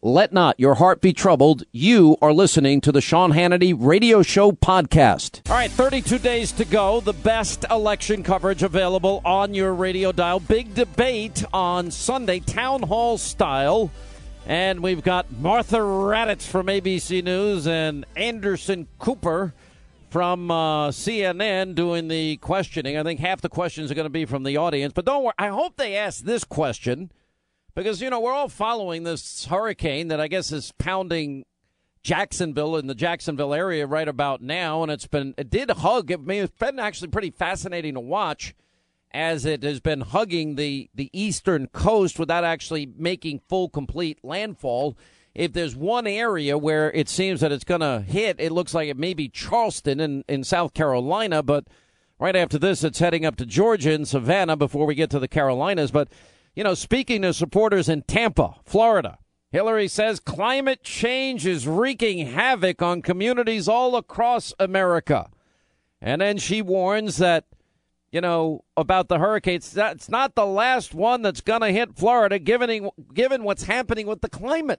Let not your heart be troubled. You are listening to the Sean Hannity Radio Show podcast. All right, 32 days to go. The best election coverage available on your radio dial. Big debate on Sunday, town hall style. And we've got Martha Raddatz from ABC News and Anderson Cooper from CNN doing the questioning. I think half the questions are going to be from the audience. But don't worry, I hope they ask this question. Because, you know, we're all following this hurricane that I guess is pounding Jacksonville in the Jacksonville area right about now. And it did hug. I mean, it's been actually pretty fascinating to watch as it has been hugging the eastern coast without actually making full, complete landfall. If there's one area where it seems that it's going to hit, it looks like it may be Charleston in South Carolina. But right after this, it's heading up to Georgia and Savannah before we get to the Carolinas. But you know, speaking to supporters in Tampa, Florida, Hillary says climate change is wreaking havoc on communities all across America. And then she warns that, you know, about the hurricanes. That's not the last one that's going to hit Florida, given what's happening with the climate.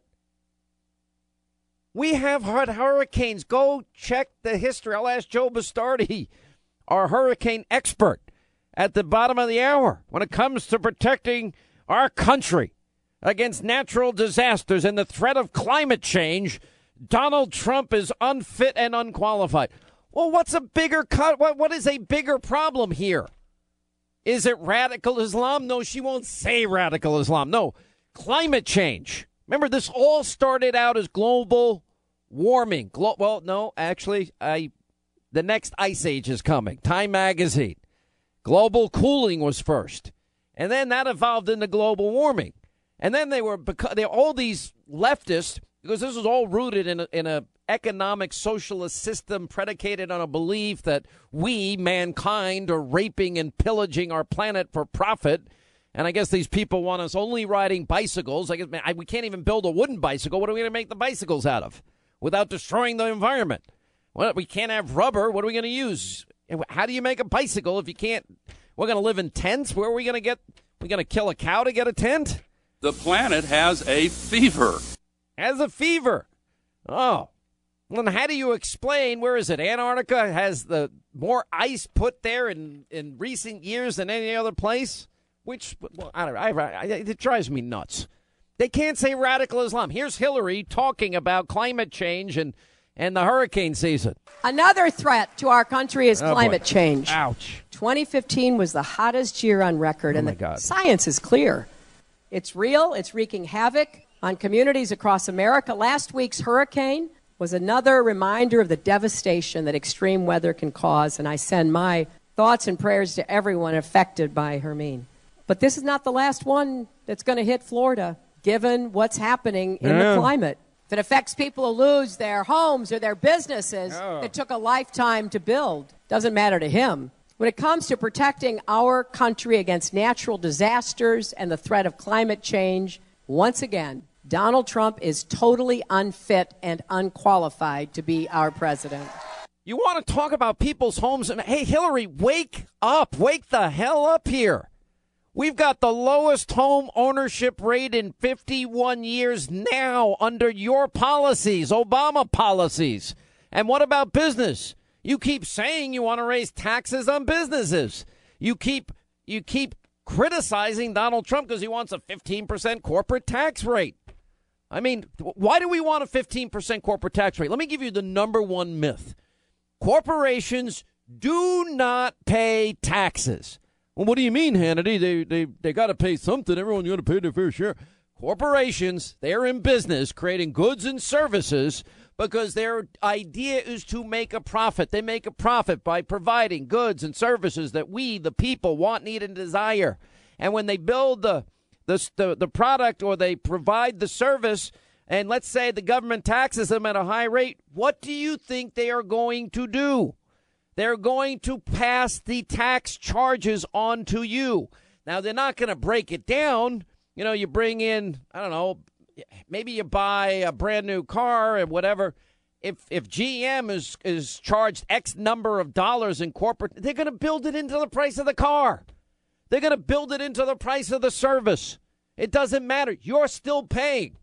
We have had hurricanes. Go check the history. I'll ask Joe Bastardi, our hurricane expert, at the bottom of the hour when it comes to protecting our country against natural disasters and the threat of climate change. Donald Trump is unfit and unqualified. Well, what's a bigger cut? What is a bigger problem here? Is it radical Islam? No, she won't say radical Islam. No, climate change. Remember, this all started out as global warming. Well, no, actually, the next ice age is coming. Time magazine. Global cooling was first. And then that evolved into global warming. And then they all these leftists, because this was all rooted in a economic socialist system predicated on a belief that we, mankind, are raping and pillaging our planet for profit. And I guess these people want us only riding bicycles. I guess we can't even build a wooden bicycle. What are we going to make the bicycles out of without destroying the environment? Well, we can't have rubber. What are we going to use? How do you make a bicycle if you can't? We're going to live in tents? Where are we going to get? We're going to kill a cow to get a tent? The planet has a fever. Has a fever. Oh. Well, then how do you explain, where is it? Antarctica has the more ice put there in recent years than any other place? Which, well, I don't know. It drives me nuts. They can't say radical Islam. Here's Hillary talking about climate change and the hurricane season. Another threat to our country is climate change. Ouch. 2015 was the hottest year on record, and the science is clear. It's real. It's wreaking havoc on communities across America. Last week's hurricane was another reminder of the devastation that extreme weather can cause, and I send my thoughts and prayers to everyone affected by Hermine. But this is not the last one that's going to hit Florida, given what's happening in the climate. If it affects people who lose their homes or their businesses that took a lifetime to build, doesn't matter to him. When it comes to protecting our country against natural disasters and the threat of climate change, once again, Donald Trump is totally unfit and unqualified to be our president. You want to talk about people's homes? And hey, Hillary, wake up. Wake the hell up here. We've got the lowest home ownership rate in 51 years now under your policies, Obama policies. And what about business? You keep saying you want to raise taxes on businesses. You keep criticizing Donald Trump because he wants a 15% corporate tax rate. I mean, why do we want a 15% corporate tax rate? Let me give you the number one myth. Corporations do not pay taxes. Well, what do you mean, Hannity? They got to pay something. Everyone's got to pay their fair share. Corporations, they're in business creating goods and services because their idea is to make a profit. They make a profit by providing goods and services that we, the people, want, need, and desire. And when they build the product or they provide the service, and let's say the government taxes them at a high rate, what do you think they are going to do? They're going to pass the tax charges on to you. Now, they're not going to break it down. You know, you bring in, I don't know, maybe you buy a brand new car or whatever. If GM is charged X number of dollars in corporate, they're going to build it into the price of the car. They're going to build it into the price of the service. It doesn't matter. You're still paying.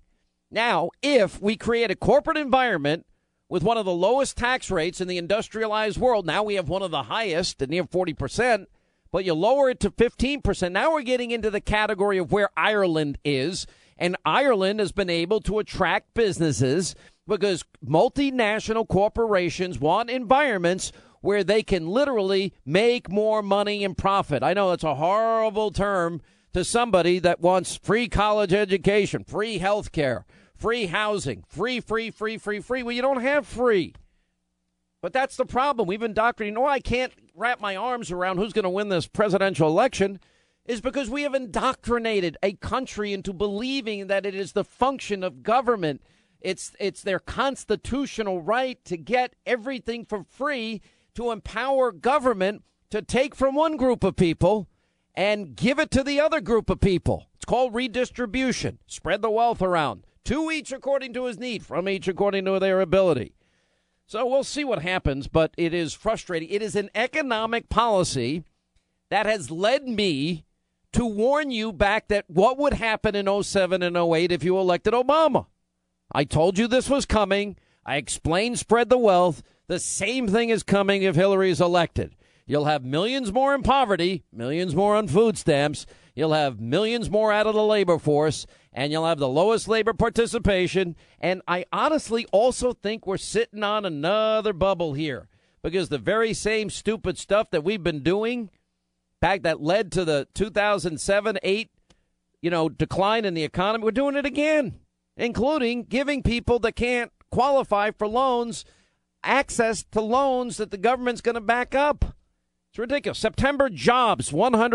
Now, if we create a corporate environment with one of the lowest tax rates in the industrialized world, now we have one of the highest at near 40%, but you lower it to 15%. Now we're getting into the category of where Ireland is, and Ireland has been able to attract businesses because multinational corporations want environments where they can literally make more money and profit. I know that's a horrible term to somebody that wants free college education, free health care, free housing, free. Well, you don't have free. But that's the problem. We've indoctrinated. I can't wrap my arms around who's going to win this presidential election is because we have indoctrinated a country into believing that it is the function of government. It's their constitutional right to get everything for free, to empower government to take from one group of people and give it to the other group of people. It's called redistribution. Spread the wealth around. To each according to his need, from each according to their ability. So we'll see what happens, but it is frustrating. It is an economic policy that has led me to warn you back that what would happen in 07 and 08 if you elected Obama. I told you this was coming. I explained spread the wealth. The same thing is coming if Hillary is elected. You'll have millions more in poverty, millions more on food stamps. You'll have millions more out of the labor force, and you'll have the lowest labor participation. And I honestly also think we're sitting on another bubble here because the very same stupid stuff that we've been doing back that led to the 2007-8, decline in the economy, we're doing it again, including giving people that can't qualify for loans access to loans that the government's going to back up. It's ridiculous. September jobs,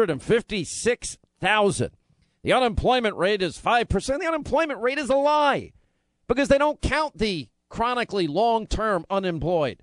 156,000. The unemployment rate is 5%. The unemployment rate is a lie because they don't count the chronically long-term unemployed.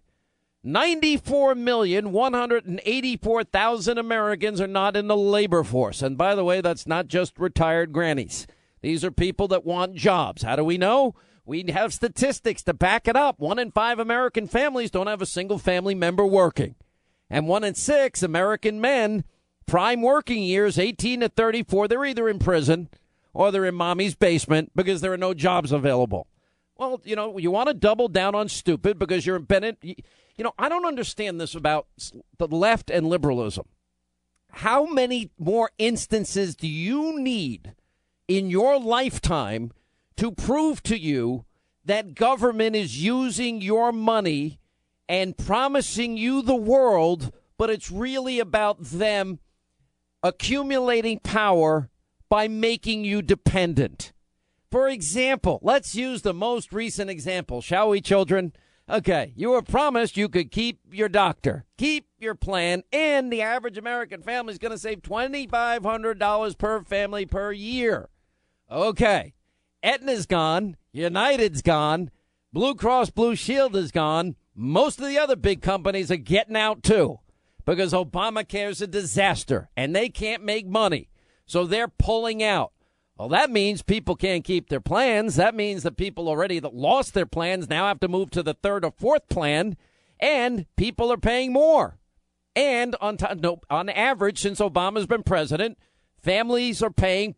94,184,000 Americans are not in the labor force. And by the way, that's not just retired grannies. These are people that want jobs. How do we know? We have statistics to back it up. 1 in 5 American families don't have a single family member working. And 1 in 6 American men, prime working years, 18 to 34, they're either in prison or they're in mommy's basement because there are no jobs available. Well, you want to double down on stupid because you're embedded. I don't understand this about the left and liberalism. How many more instances do you need in your lifetime to prove to you that government is using your money and promising you the world, but it's really about them accumulating power by making you dependent? For example, let's use the most recent example, shall we, children? Okay, you were promised you could keep your doctor, keep your plan, and the average American family is going to save $2,500 per family per year. Okay. Aetna's gone, United's gone, Blue Cross Blue Shield is gone. Most of the other big companies are getting out, too, because Obamacare is a disaster, and they can't make money, so they're pulling out. Well, that means people can't keep their plans. That means that people already that lost their plans now have to move to the third or fourth plan, and people are paying more. And on average, since Obama's been president, families are paying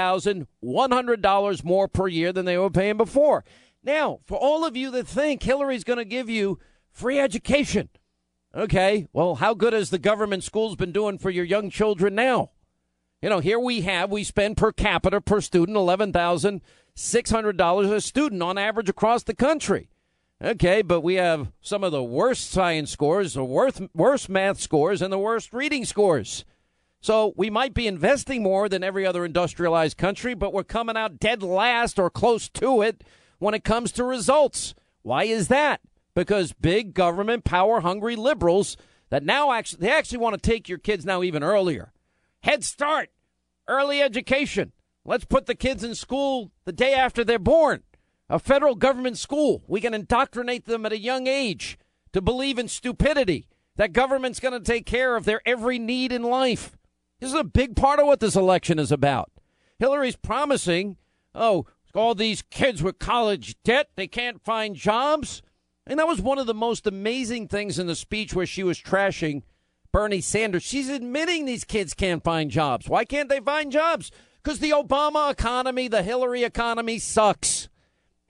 $4,100 more per year than they were paying before. Now, for all of you that think Hillary's going to give you free education, okay, well, how good has the government schools been doing for your young children now? Here we spend per capita per student $11,600 a student on average across the country. Okay, but we have some of the worst science scores, the worst math scores, and the worst reading scores. So we might be investing more than every other industrialized country, but we're coming out dead last or close to it when it comes to results. Why is that? Because big government, power-hungry liberals that now actually want to take your kids now even earlier. Head Start, early education. Let's put the kids in school the day after they're born. A federal government school. We can indoctrinate them at a young age to believe in stupidity, that government's going to take care of their every need in life. This is a big part of what this election is about. Hillary's promising, all these kids with college debt, they can't find jobs. And that was one of the most amazing things in the speech where she was trashing Bernie Sanders. She's admitting these kids can't find jobs. Why can't they find jobs? Because the Obama economy, the Hillary economy sucks.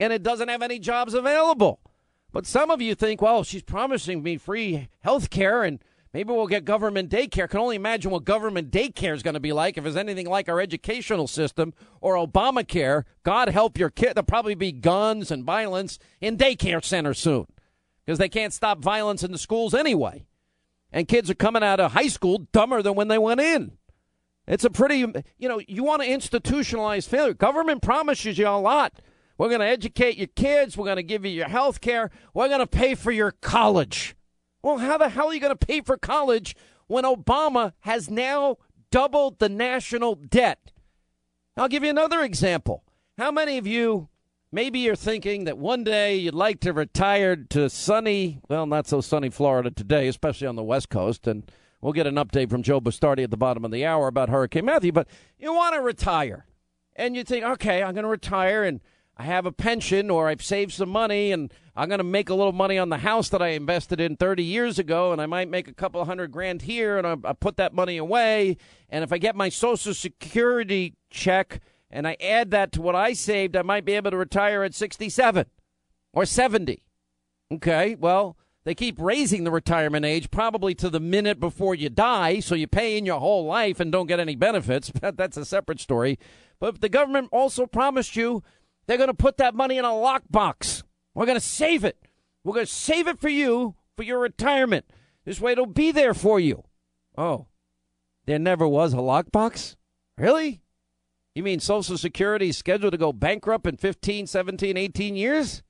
and it doesn't have any jobs available. But some of you think, well, she's promising me free health care and maybe we'll get government daycare. Can only imagine what government daycare is going to be like if it's anything like our educational system or Obamacare. God help your kid. There'll probably be guns and violence in daycare centers soon because they can't stop violence in the schools anyway. And kids are coming out of high school dumber than when they went in. It's a pretty, you want to institutionalize failure. Government promises you a lot. We're going to educate your kids. We're going to give you your health care. We're going to pay for your college. Well, how the hell are you going to pay for college when Obama has now doubled the national debt? I'll give you another example. How many of you, maybe you're thinking that one day you'd like to retire to sunny, well, not so sunny Florida today, especially on the West Coast, and we'll get an update from Joe Bastardi at the bottom of the hour about Hurricane Matthew, but you want to retire, and you think, okay, I'm going to retire, and I have a pension or I've saved some money and I'm going to make a little money on the house that I invested in 30 years ago, and I might make a couple $100,000 here, and I put that money away. And if I get my Social Security check and I add that to what I saved, I might be able to retire at 67 or 70. Okay, well, they keep raising the retirement age probably to the minute before you die, so you pay in your whole life and don't get any benefits. That's a separate story. But the government also promised you they're going to put that money in a lockbox. We're going to save it. We're going to save it for you for your retirement. This way it'll be there for you. Oh, there never was a lockbox? Really? You mean Social Security is scheduled to go bankrupt in 15, 17, 18 years?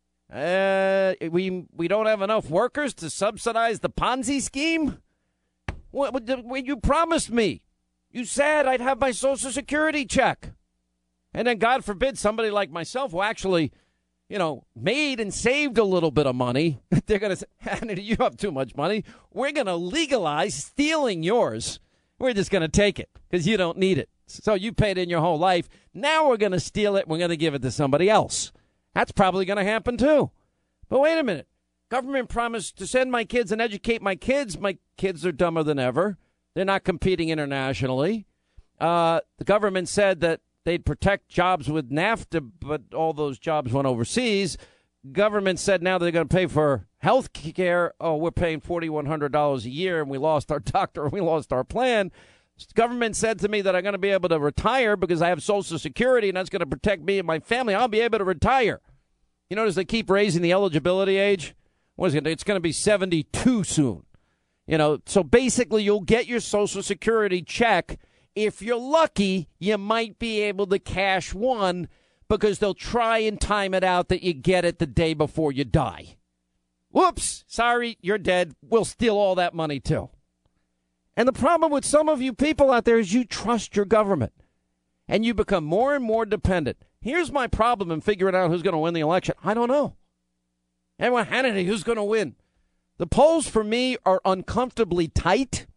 We don't have enough workers to subsidize the Ponzi scheme? What you promised me. You said I'd have my Social Security check. And then, God forbid, somebody like myself who actually, made and saved a little bit of money, they're going to say, Hannity, you have too much money. We're going to legalize stealing yours. We're just going to take it because you don't need it. So you paid in your whole life. Now we're going to steal it. We're going to give it to somebody else. That's probably going to happen, too. But wait a minute. Government promised to send my kids and educate my kids. My kids are dumber than ever. They're not competing internationally. The government said that they'd protect jobs with NAFTA, but all those jobs went overseas. Government said now they're going to pay for health care. Oh, we're paying $4,100 a year, and we lost our doctor, and we lost our plan. Government said to me that I'm going to be able to retire because I have Social Security, and that's going to protect me and my family. I'll be able to retire. You notice they keep raising the eligibility age? It's going to be 72 soon. So basically you'll get your Social Security check. If you're lucky, you might be able to cash one because they'll try and time it out that you get it the day before you die. Whoops, sorry, you're dead. We'll steal all that money, too. And the problem with some of you people out there is you trust your government, and you become more and more dependent. Here's my problem in figuring out who's going to win the election. I don't know. Everyone, Hannity, who's going to win? The polls for me are uncomfortably tight.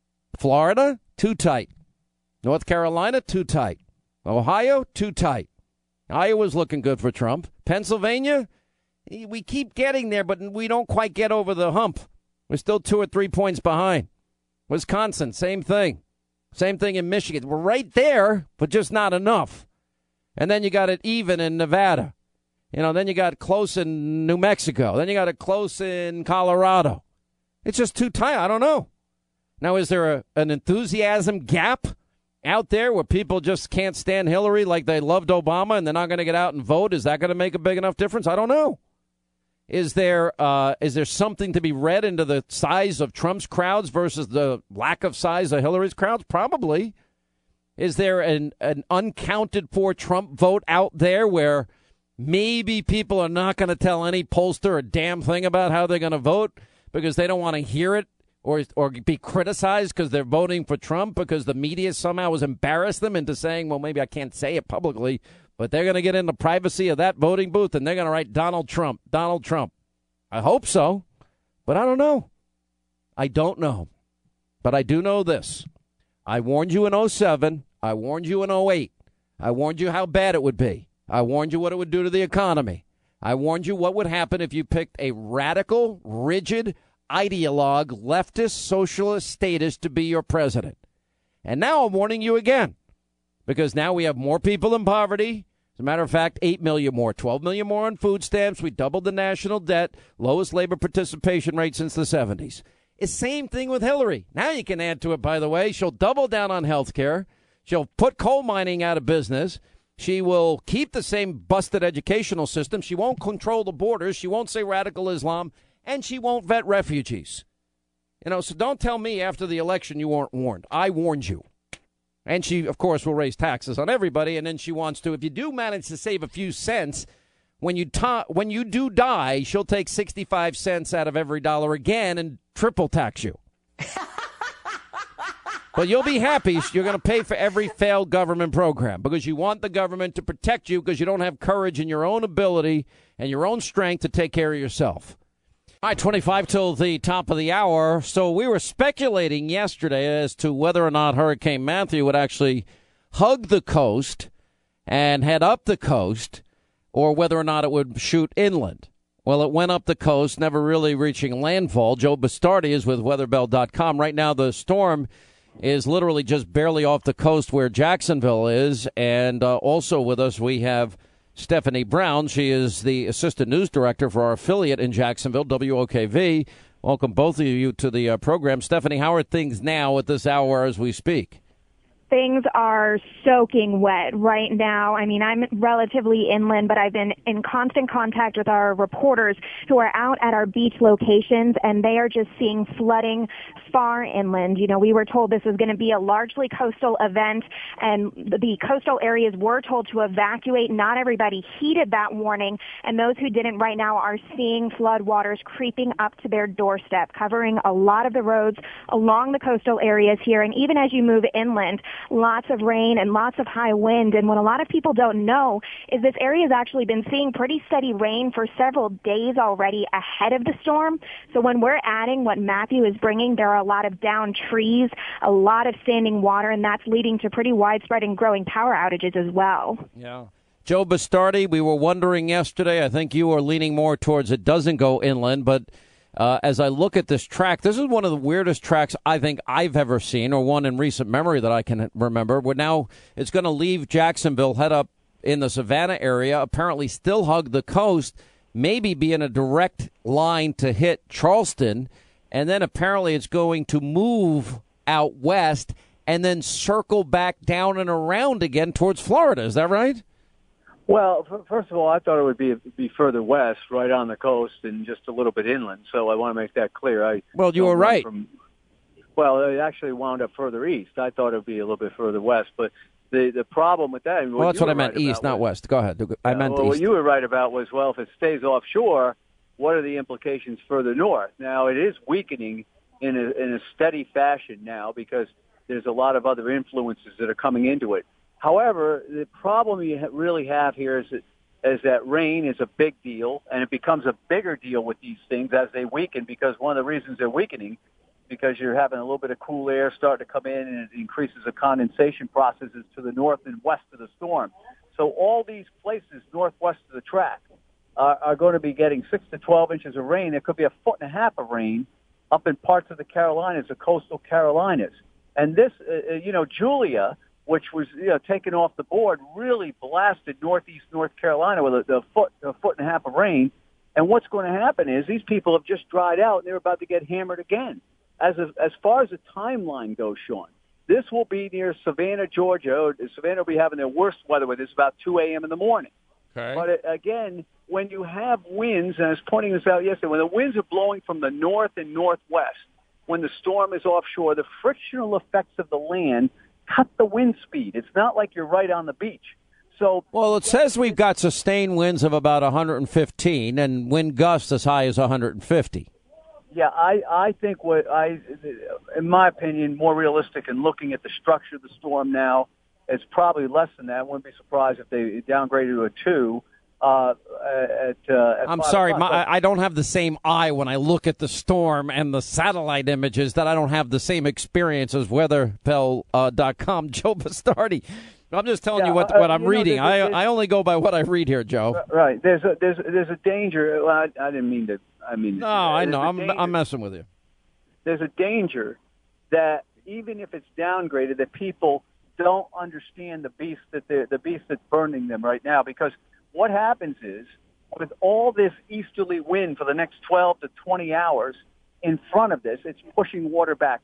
Florida, too tight. North Carolina, too tight. Ohio, too tight. Iowa's looking good for Trump. Pennsylvania, we keep getting there, but we don't quite get over the hump. We're still 2 or 3 points behind. Wisconsin, same thing. Same thing in Michigan. We're right there, but just not enough. And then you got it even in Nevada. Then you got close in New Mexico. Then you got it close in Colorado. It's just too tight. I don't know. Now, is there an enthusiasm gap out there where people just can't stand Hillary like they loved Obama and they're not going to get out and vote? Is that going to make a big enough difference? I don't know. Is there something to be read into the size of Trump's crowds versus the lack of size of Hillary's crowds? Probably. Is there an uncounted for Trump vote out there where maybe people are not going to tell any pollster a damn thing about how they're going to vote because they don't want to hear it or be criticized because they're voting for Trump because the media somehow has embarrassed them into saying, well, maybe I can't say it publicly, but they're going to get in the privacy of that voting booth and they're going to write Donald Trump, Donald Trump. I hope so, but I don't know. I don't know. But I do know this. I warned you in 2007. I warned you in 2008. I warned you how bad it would be. I warned you what it would do to the economy. I warned you what would happen if you picked a radical, rigid, ideologue, leftist, socialist statist to be your president. And now I'm warning you again, because now we have more people in poverty. As a matter of fact, 8 million more, 12 million more on food stamps. We doubled the national debt, lowest labor participation rate since the 70s. It's same thing with Hillary. Now you can add to it, by the way. She'll double down on health care. She'll put coal mining out of business. She will keep the same busted educational system. She won't control the borders. She won't say radical Islam. And she won't vet refugees. So don't tell me after the election you weren't warned. I warned you. And she, of course, will raise taxes on everybody. And then she wants to, if you do manage to save a few cents, when you do die, she'll take 65 cents out of every dollar again and triple tax you. But you'll be happy. You're going to pay for every failed government program because you want the government to protect you because you don't have courage in your own ability and your own strength to take care of yourself. All right, 25 till the top of the hour. So we were speculating yesterday as to whether or not Hurricane Matthew would actually hug the coast and head up the coast or whether or not it would shoot inland. Well, it went up the coast, never really reaching landfall. Joe Bastardi is with weatherbell.com. Right now, the storm is literally just barely off the coast where Jacksonville is. And also with us, we have Stephanie Brown. She is the assistant news director for our affiliate in Jacksonville, WOKV. Welcome, both of you, to the program. Stephanie, how are things now at this hour as we speak? Things are soaking wet right now. I mean, I'm relatively inland, but I've been in constant contact with our reporters who are out at our beach locations, and they are just seeing flooding far inland. We were told this was going to be a largely coastal event, and the coastal areas were told to evacuate. Not everybody heeded that warning, and those who didn't right now are seeing flood waters creeping up to their doorstep, covering a lot of the roads along the coastal areas here. And even as you move inland, lots of rain and lots of high wind. And what a lot of people don't know is this area has actually been seeing pretty steady rain for several days already ahead of the storm. So when we're adding what Matthew is bringing, there are a lot of downed trees, a lot of standing water, and that's leading to pretty widespread and growing power outages as well. Yeah. Joe Bastardi, we were wondering yesterday, I think you are leaning more towards it doesn't go inland, but as I look at this track, this is one of the weirdest tracks I think I've ever seen, or one in recent memory that I can remember. Where now it's going to leave Jacksonville, head up in the Savannah area, apparently still hug the coast, maybe be in a direct line to hit Charleston, and then apparently it's going to move out west and then circle back down and around again towards Florida. Is that right? Well, first of all, I thought it would be further west, right on the coast, and just a little bit inland. So I want to make that clear. Well, you were right. Well, it actually wound up further east. I thought it would be a little bit further west. But the problem with that... Well, that's what I meant, east, not west. Go ahead. I meant east. What you were right about was, well, if it stays offshore, what are the implications further north? Now, it is weakening in a steady fashion now because there's a lot of other influences that are coming into it. However, the problem you really have here is that rain is a big deal, and it becomes a bigger deal with these things as they weaken, because one of the reasons they're weakening because you're having a little bit of cool air start to come in, and it increases the condensation processes to the north and west of the storm. So all these places northwest of the track are going to be getting 6 to 12 inches of rain. There could be 1.5 feet of rain up in parts of the Carolinas, the coastal Carolinas. And this, Julia, which was taken off the board, really blasted northeast North Carolina with a foot and a half of rain. And what's going to happen is these people have just dried out, and they're about to get hammered again. As far as the timeline goes, Sean, this will be near Savannah, Georgia. Savannah will be having their worst weather with this about 2 a.m. in the morning. Okay. But again, when you have winds, and I was pointing this out yesterday, when the winds are blowing from the north and northwest, when the storm is offshore, the frictional effects of the land cut the wind speed. It's not like you're right on the beach. So, well, it says we've got sustained winds of about 115 and wind gusts as high as 150. Yeah, I think in my opinion, more realistic in looking at the structure of the storm now, it's probably less than that. I wouldn't be surprised if they downgraded to a 2. I'm sorry, I don't have the same eye when I look at the storm and the satellite images, that I don't have the same experience as weatherbell.com. Joe Bastardi. I'm just telling you what I'm reading. I only go by what I read here, Joe. Right. There's a danger. Well, I didn't mean to. No, I know. I'm messing with you. There's a danger that even if it's downgraded, that people don't understand the beast that's burning them right now. Because what happens is, with all this easterly wind for the next 12 to 20 hours in front of this, it's pushing water back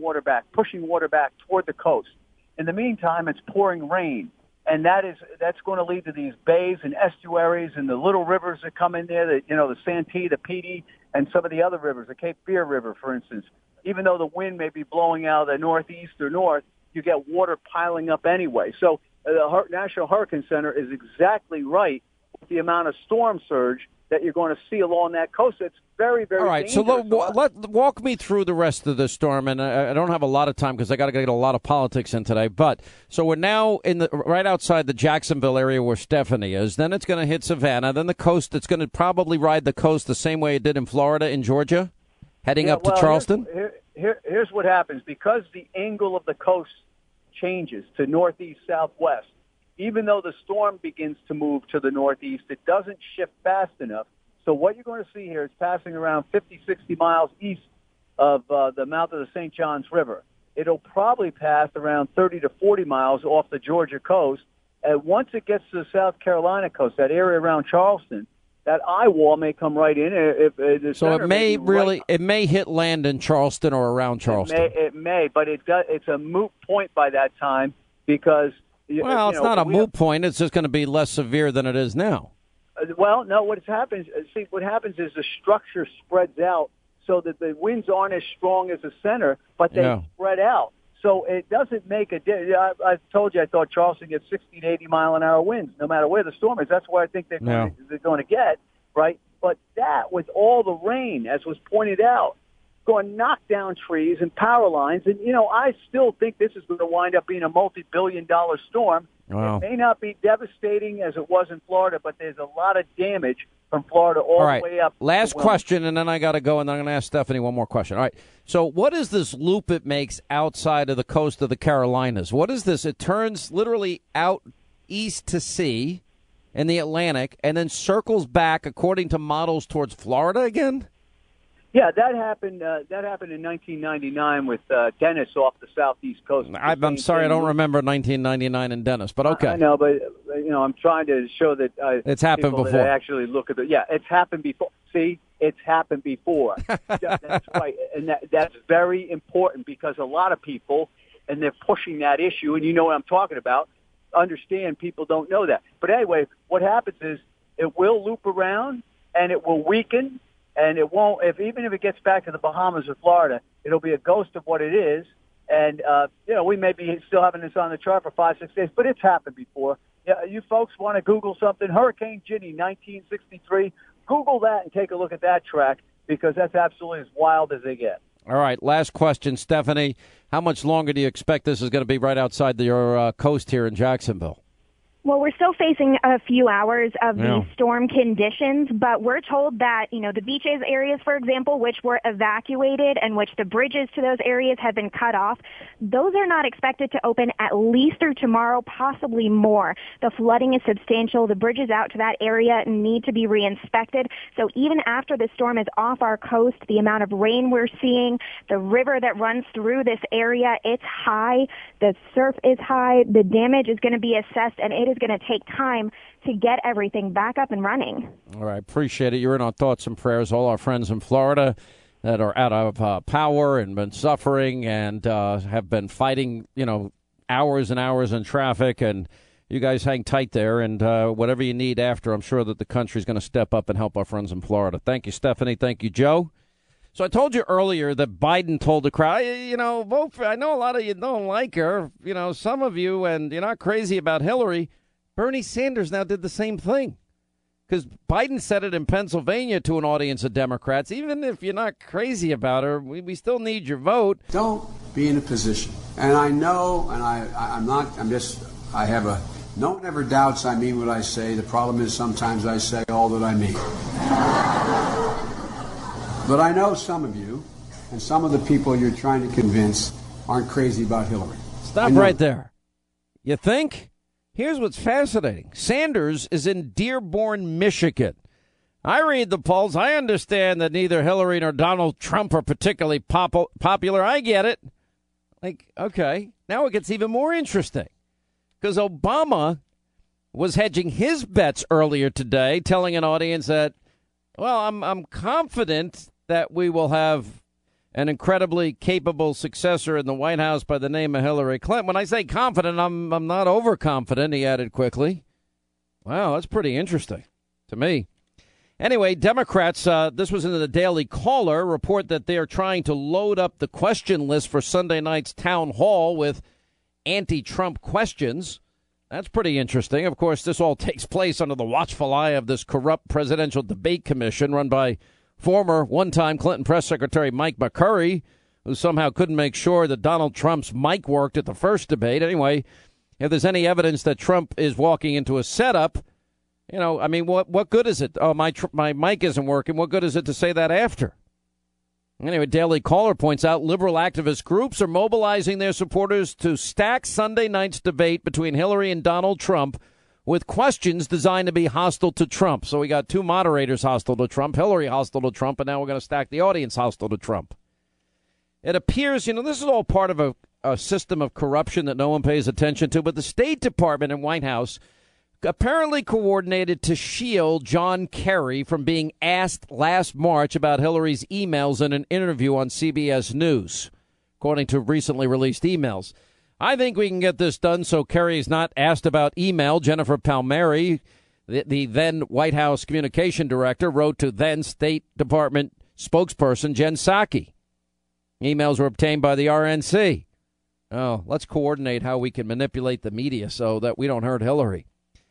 toward the coast. In the meantime, it's pouring rain. And that's going to lead to these bays and estuaries and the little rivers that come in there, the Santee, the Petey, and some of the other rivers, the Cape Fear River, for instance. Even though the wind may be blowing out of the northeast or north, you get water piling up anyway. So the National Hurricane Center is exactly right with the amount of storm surge that you're going to see along that coast. It's very, very dangerous. All right, so walk me through the rest of the storm, and I don't have a lot of time because I got to get a lot of politics in today. But so we're now right outside the Jacksonville area where Stephanie is. Then it's going to hit Savannah. Then the coast. It's going to probably ride the coast the same way it did in Florida and Georgia, heading up to Charleston. Here's what happens. Because the angle of the coast changes to northeast, southwest, even though the storm begins to move to the northeast, it doesn't shift fast enough. So what you're going to see here is passing around 50, 60 miles east of the mouth of the St. Johns River. It'll probably pass around 30 to 40 miles off the Georgia coast. And once it gets to the South Carolina coast, that area around Charleston, that eye wall may come right in. So it may hit land in Charleston or around Charleston. It may, but it's a moot point by that time because. Well, it's not a moot point. It's just going to be less severe than it is now. Well, no. What happens is the structure spreads out so that the winds aren't as strong as the center, but they spread out. So it doesn't make a difference. I told you I thought Charleston gets 60 to 80 mile an hour winds, no matter where the storm is. That's where I think they're going to get, right? But that, with all the rain, as was pointed out, going to knock down trees and power lines. And, I still think this is going to wind up being a multi-billion-dollar storm. Wow. It may not be devastating as it was in Florida, but there's a lot of damage from Florida all the way up. Last question, and then I got to go, and then I'm going to ask Stephanie one more question. All right. So what is this loop it makes outside of the coast of the Carolinas? What is this? It turns literally out east to sea in the Atlantic and then circles back, according to models, towards Florida again? Yeah, that happened in 1999 with Dennis off the southeast coast. I'm sorry, I don't remember 1999 in Dennis, but okay. I know, but I'm trying to show that it's happened before. That actually look at it's happened before. See, it's happened before. That's right, and that's very important because a lot of people, and they're pushing that issue, and you know what I'm talking about. Understand, people don't know that. But anyway, what happens is it will loop around and it will weaken. And it won't. Even if it gets back to the Bahamas or Florida, it'll be a ghost of what it is. And we may be still having this on the chart for 5-6 days, but it's happened before. Yeah, you folks want to Google something? Hurricane Ginny, 1963. Google that and take a look at that track because that's absolutely as wild as they get. All right, last question, Stephanie. How much longer do you expect this is going to be right outside your coast here in Jacksonville? Well, we're still facing a few hours of these storm conditions, but we're told that, the beaches areas, for example, which were evacuated and which the bridges to those areas have been cut off, those are not expected to open at least through tomorrow, possibly more. The flooding is substantial. The bridges out to that area need to be reinspected. So even after the storm is off our coast, the amount of rain we're seeing, the river that runs through this area, it's high. The surf is high. The damage is going to be assessed, and it is going to take time to get everything back up and running. All right, appreciate it. You're in on Thoughts and Prayers. All our friends in Florida that are out of power and been suffering and have been fighting, hours and hours in traffic. And you guys hang tight there. And whatever you need after, I'm sure that the country's going to step up and help our friends in Florida. Thank you, Stephanie. Thank you, Joe. So I told you earlier that Biden told the crowd, vote for. I know a lot of you don't like her, some of you, and you're not crazy about Hillary. Bernie Sanders now did the same thing because Biden said it in Pennsylvania to an audience of Democrats. Even if you're not crazy about her, we still need your vote. Don't be in a position. And I know, and I have no one ever doubts I mean what I say. The problem is sometimes I say all that I mean. But I know some of you and some of the people you're trying to convince aren't crazy about Hillary. Stop right there. You think? Here's what's fascinating. Sanders is in Dearborn, Michigan. I read the polls. I understand that neither Hillary nor Donald Trump are particularly popular. I get it. Like, okay, now it gets even more interesting because Obama was hedging his bets earlier today, telling an audience that, well, I'm confident that we will have an incredibly capable successor in the White House by the name of Hillary Clinton. When I say confident, I'm not overconfident, he added quickly. Wow, that's pretty interesting to me. Anyway, Democrats, this was in the Daily Caller, report that they're trying to load up the question list for Sunday night's town hall with anti-Trump questions. That's pretty interesting. Of course, this all takes place under the watchful eye of this corrupt presidential debate commission run by former one-time Clinton press secretary Mike McCurry, who somehow couldn't make sure that Donald Trump's mic worked at the first debate. Anyway, if there's any evidence that Trump is walking into a setup, you know, I mean, what good is it? Oh, my mic isn't working. What good is it to say that after? Anyway, Daily Caller points out liberal activist groups are mobilizing their supporters to stack Sunday night's debate between Hillary and Donald Trump with questions designed to be hostile to Trump. So we got two moderators hostile to Trump, Hillary hostile to Trump, and now we're going to stack the audience hostile to Trump. It appears, you know, this is all part of a system of corruption that no one pays attention to, but the State Department and White House apparently coordinated to shield John Kerry from being asked last March about Hillary's emails in an interview on CBS News, according to recently released emails. I think we can get this done so Kerry is not asked about email. Jennifer Palmieri, the then White House communication director, wrote to then State Department spokesperson Jen Psaki. Emails were obtained by the RNC. Oh, let's coordinate how we can manipulate the media so that we don't hurt Hillary.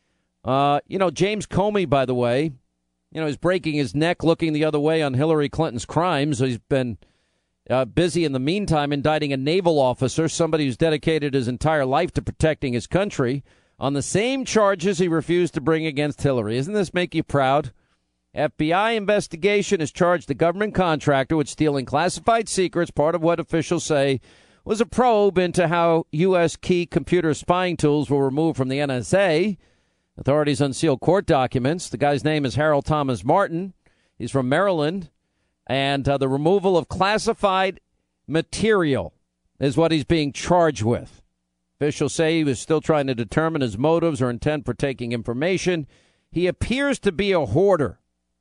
You know, James Comey, by the way, you know, is breaking his neck looking the other way on Hillary Clinton's crimes. He's been busy in the meantime indicting a naval officer, somebody who's dedicated his entire life to protecting his country, on the same charges he refused to bring against Hillary. Doesn't this make you proud? FBI investigation has charged the government contractor with stealing classified secrets, part of what officials say was a probe into how U.S. key computer spying tools were removed from the NSA. Authorities unsealed court documents. The guy's name is Harold Thomas Martin. He's from Maryland. And the removal of classified material is what he's being charged with. Officials say he was still trying to determine his motives or intent for taking information. He appears to be a hoarder.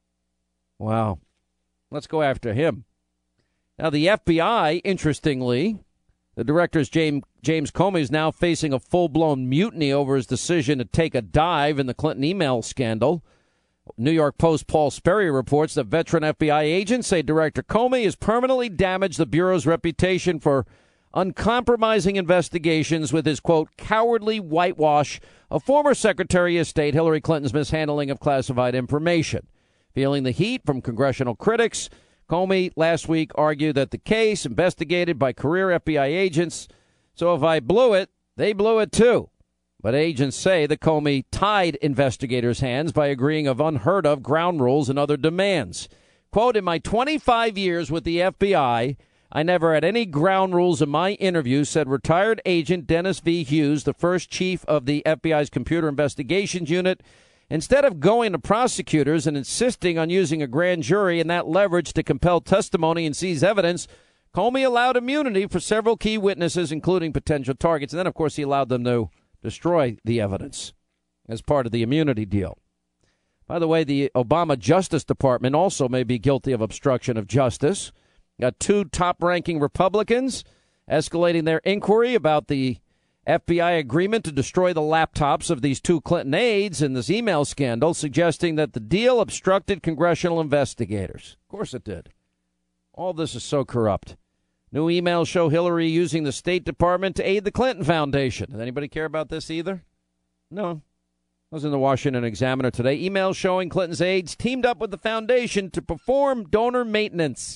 Wow. Let's go after him. Now, the FBI, interestingly, the director's James Comey is now facing a full-blown mutiny over his decision to take a dive in the Clinton email scandal. New York Post Paul Sperry reports that veteran FBI agents say Director Comey has permanently damaged the Bureau's reputation for uncompromising investigations with his, quote, cowardly whitewash of former Secretary of State Hillary Clinton's mishandling of classified information. Feeling the heat from congressional critics, Comey last week argued that the case investigated by career FBI agents, so if I blew it, they blew it too. But agents say that Comey tied investigators' hands by agreeing of unheard of ground rules and other demands. Quote, in my 25 years with the FBI, I never had any ground rules in my interview, said retired agent Dennis V. Hughes, the first chief of the FBI's Computer Investigations Unit. Instead of going to prosecutors and insisting on using a grand jury and that leverage to compel testimony and seize evidence, Comey allowed immunity for several key witnesses, including potential targets. And then, of course, he allowed them to destroy the evidence as part of the immunity deal. By the way, the Obama Justice Department also may be guilty of obstruction of justice. Got two top-ranking Republicans escalating their inquiry about the FBI agreement to destroy the laptops of these two Clinton aides in this email scandal, suggesting that the deal obstructed congressional investigators. Of course it did. All this is so corrupt. New emails show Hillary using the State Department to aid the Clinton Foundation. Does anybody care about this either? No. I was in the Washington Examiner today. Emails showing Clinton's aides teamed up with the foundation to perform donor maintenance.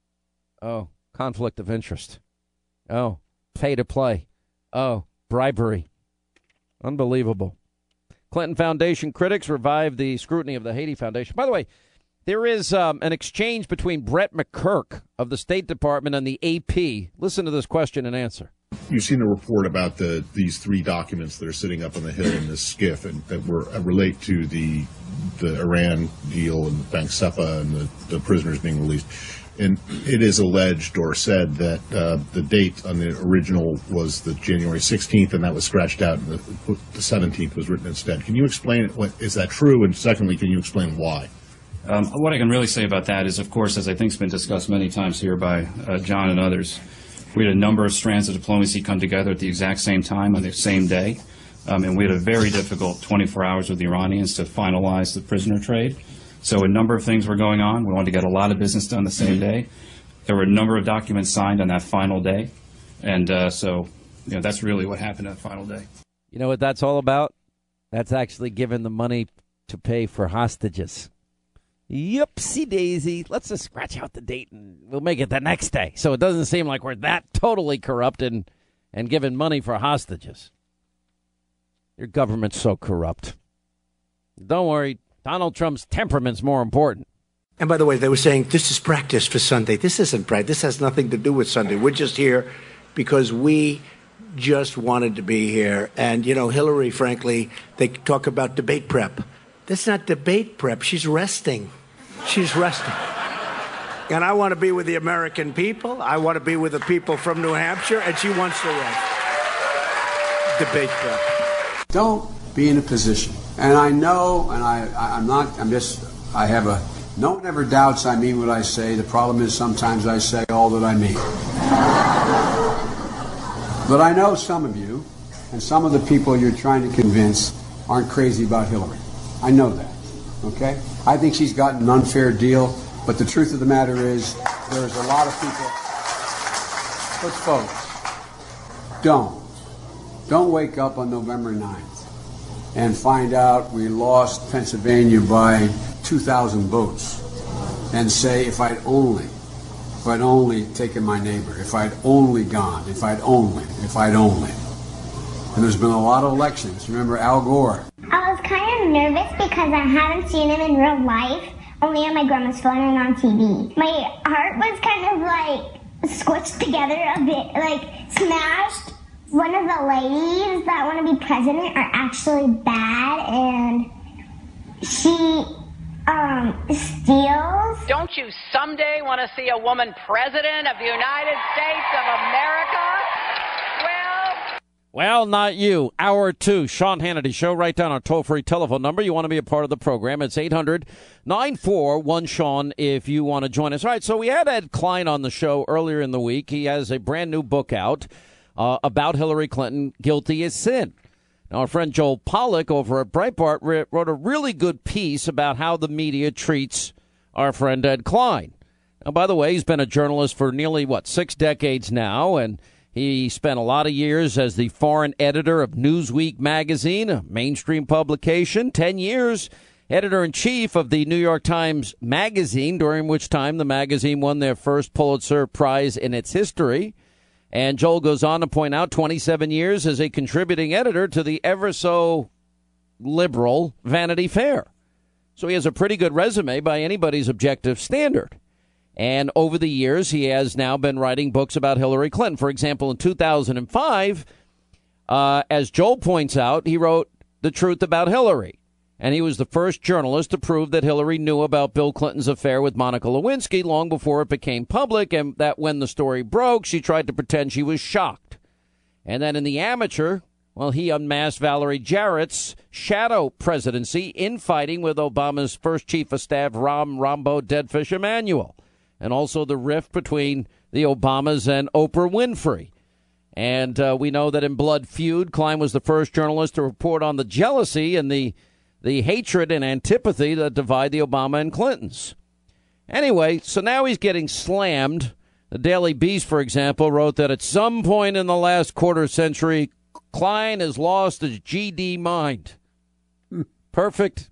Oh, conflict of interest. Oh, pay to play. Oh, bribery. Unbelievable. Clinton Foundation critics revived the scrutiny of the Haiti Foundation. By the way, there is an exchange between Brett McCurk of the State Department and the AP. Listen to this question and answer. You've seen a report about these three documents that are sitting up on the hill in this skiff and that relate to the Iran deal and Bank SEPA and the prisoners being released. and it is alleged or said that the date on the original was the January 16th, and that was scratched out, and the 17th was written instead. Can you explain is that true? And secondly, can you explain why? What I can really say about that is, of course, as I think has been discussed many times here by John and others, we had a number of strands of diplomacy come together at the exact same time on the same day, and we had a very difficult 24 hours with the Iranians to finalize the prisoner trade. So a number of things were going on. We wanted to get a lot of business done the same day. There were a number of documents signed on that final day, and so that's really what happened that final day. You know what that's all about? That's actually giving the money to pay for hostages. Yupsie daisy. Let's just scratch out the date and we'll make it the next day. So it doesn't seem like we're that totally corrupt and giving money for hostages. Your government's so corrupt. Don't worry. Donald Trump's temperament's more important. And by the way, they were saying this is practice for Sunday. This isn't practice. This has nothing to do with Sunday. We're just here because we just wanted to be here. And, Hillary, frankly, they talk about debate prep. That's not debate prep. She's resting. She's resting. And I want to be with the American people. I want to be with the people from New Hampshire, and she wants to rest. Debate prep. Don't be in a position. And I know, and no one ever doubts I mean what I say. The problem is sometimes I say all that I mean. But I know some of you, and some of the people you're trying to convince aren't crazy about Hillary. I know that, okay? I think she's gotten an unfair deal, but the truth of the matter is there's a lot of people. But folks, don't wake up on November 9th and find out we lost Pennsylvania by 2,000 votes and say, if I'd only taken my neighbor, if I'd only gone, if I'd only. And there's been a lot of elections. Remember Al Gore? I was kind of nervous because I haven't seen him in real life, only on my grandma's phone and on TV. My heart was kind of squished together a bit, smashed. One of the ladies that want to be president are actually bad, and she steals. Don't you someday want to see a woman president of the United States of America? Well, not you. Hour 2, Sean Hannity Show. Write down our toll-free telephone number. You want to be a part of the program. It's 800-941-SEAN if you want to join us. All right, so we had Ed Klein on the show earlier in the week. He has a brand-new book out about Hillary Clinton, Guilty as Sin. Now, our friend Joel Pollack over at Breitbart wrote a really good piece about how the media treats our friend Ed Klein. Now, by the way, he's been a journalist for nearly, 6 decades now, and he spent a lot of years as the foreign editor of Newsweek magazine, a mainstream publication, 10 years editor-in-chief of the New York Times Magazine, during which time the magazine won their first Pulitzer Prize in its history. And Joel goes on to point out 27 years as a contributing editor to the ever-so-liberal Vanity Fair. So he has a pretty good resume by anybody's objective standard. And over the years, he has now been writing books about Hillary Clinton. For example, in 2005, as Joel points out, he wrote The Truth About Hillary. And he was the first journalist to prove that Hillary knew about Bill Clinton's affair with Monica Lewinsky long before it became public, and that when the story broke, she tried to pretend she was shocked. And then in The Amateur, he unmasked Valerie Jarrett's shadow presidency infighting with Obama's first chief of staff, Rambo Deadfish Emanuel. And also the rift between the Obamas and Oprah Winfrey. And we know that in Blood Feud, Klein was the first journalist to report on the jealousy and the hatred and antipathy that divide the Obama and Clintons. Anyway, so now he's getting slammed. The Daily Beast, for example, wrote that at some point in the last quarter century, Klein has lost his GD mind. Perfect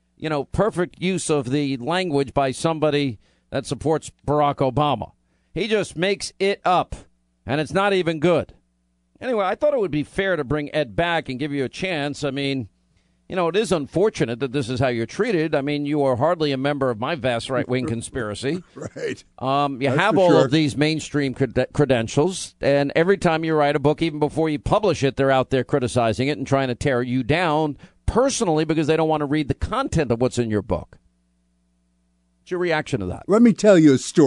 use of the language by somebody that supports Barack Obama. He just makes it up, and it's not even good. Anyway, I thought it would be fair to bring Ed back and give you a chance. I mean, it is unfortunate that this is how you're treated. I mean, you are hardly a member of my vast right-wing conspiracy. Right. You have all of these mainstream credentials, and every time you write a book, even before you publish it, they're out there criticizing it and trying to tear you down personally because they don't want to read the content of what's in your book. What's your reaction to that? Let me tell you a story.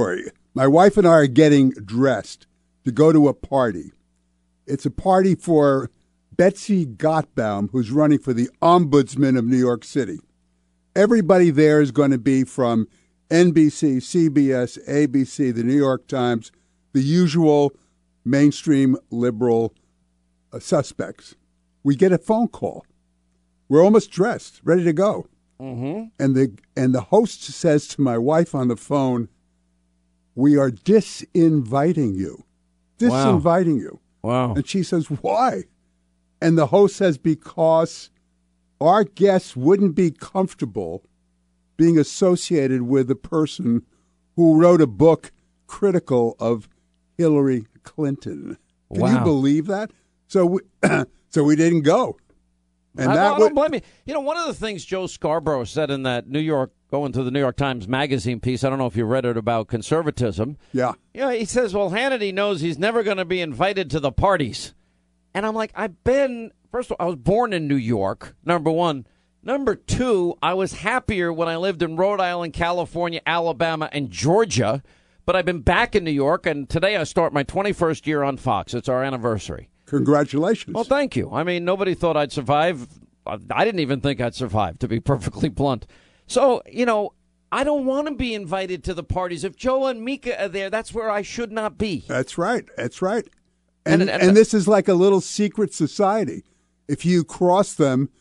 My wife and I are getting dressed to go to a party. It's a party for Betsy Gottbaum, who's running for the Ombudsman of New York City. Everybody there is going to be from NBC, CBS, ABC, the New York Times, the usual mainstream liberal suspects. We get a phone call. We're almost dressed, ready to go. Mm-hmm. And the host says to my wife on the phone, "We are disinviting you." Disinviting you. Wow. And she says, "Why?" And the host says, "Because our guests wouldn't be comfortable being associated with a person who wrote a book critical of Hillary Clinton." Can you believe that? So we didn't go. And I don't blame you. You know, one of the things Joe Scarborough said in that going to the New York Times Magazine piece, I don't know if you read it, about conservatism. Yeah. You know, he says, well, Hannity knows he's never going to be invited to the parties. And I'm like, first of all, I was born in New York, number one. Number two, I was happier when I lived in Rhode Island, California, Alabama, and Georgia. But I've been back in New York, and today I start my 21st year on Fox. It's our anniversary. Congratulations. Well, thank you. I mean, nobody thought I'd survive. I didn't even think I'd survive, to be perfectly blunt. So, you know, I don't want to be invited to the parties. If Joe and Mika are there, that's where I should not be. That's right. That's right. And this is like a little secret society. If you cross them,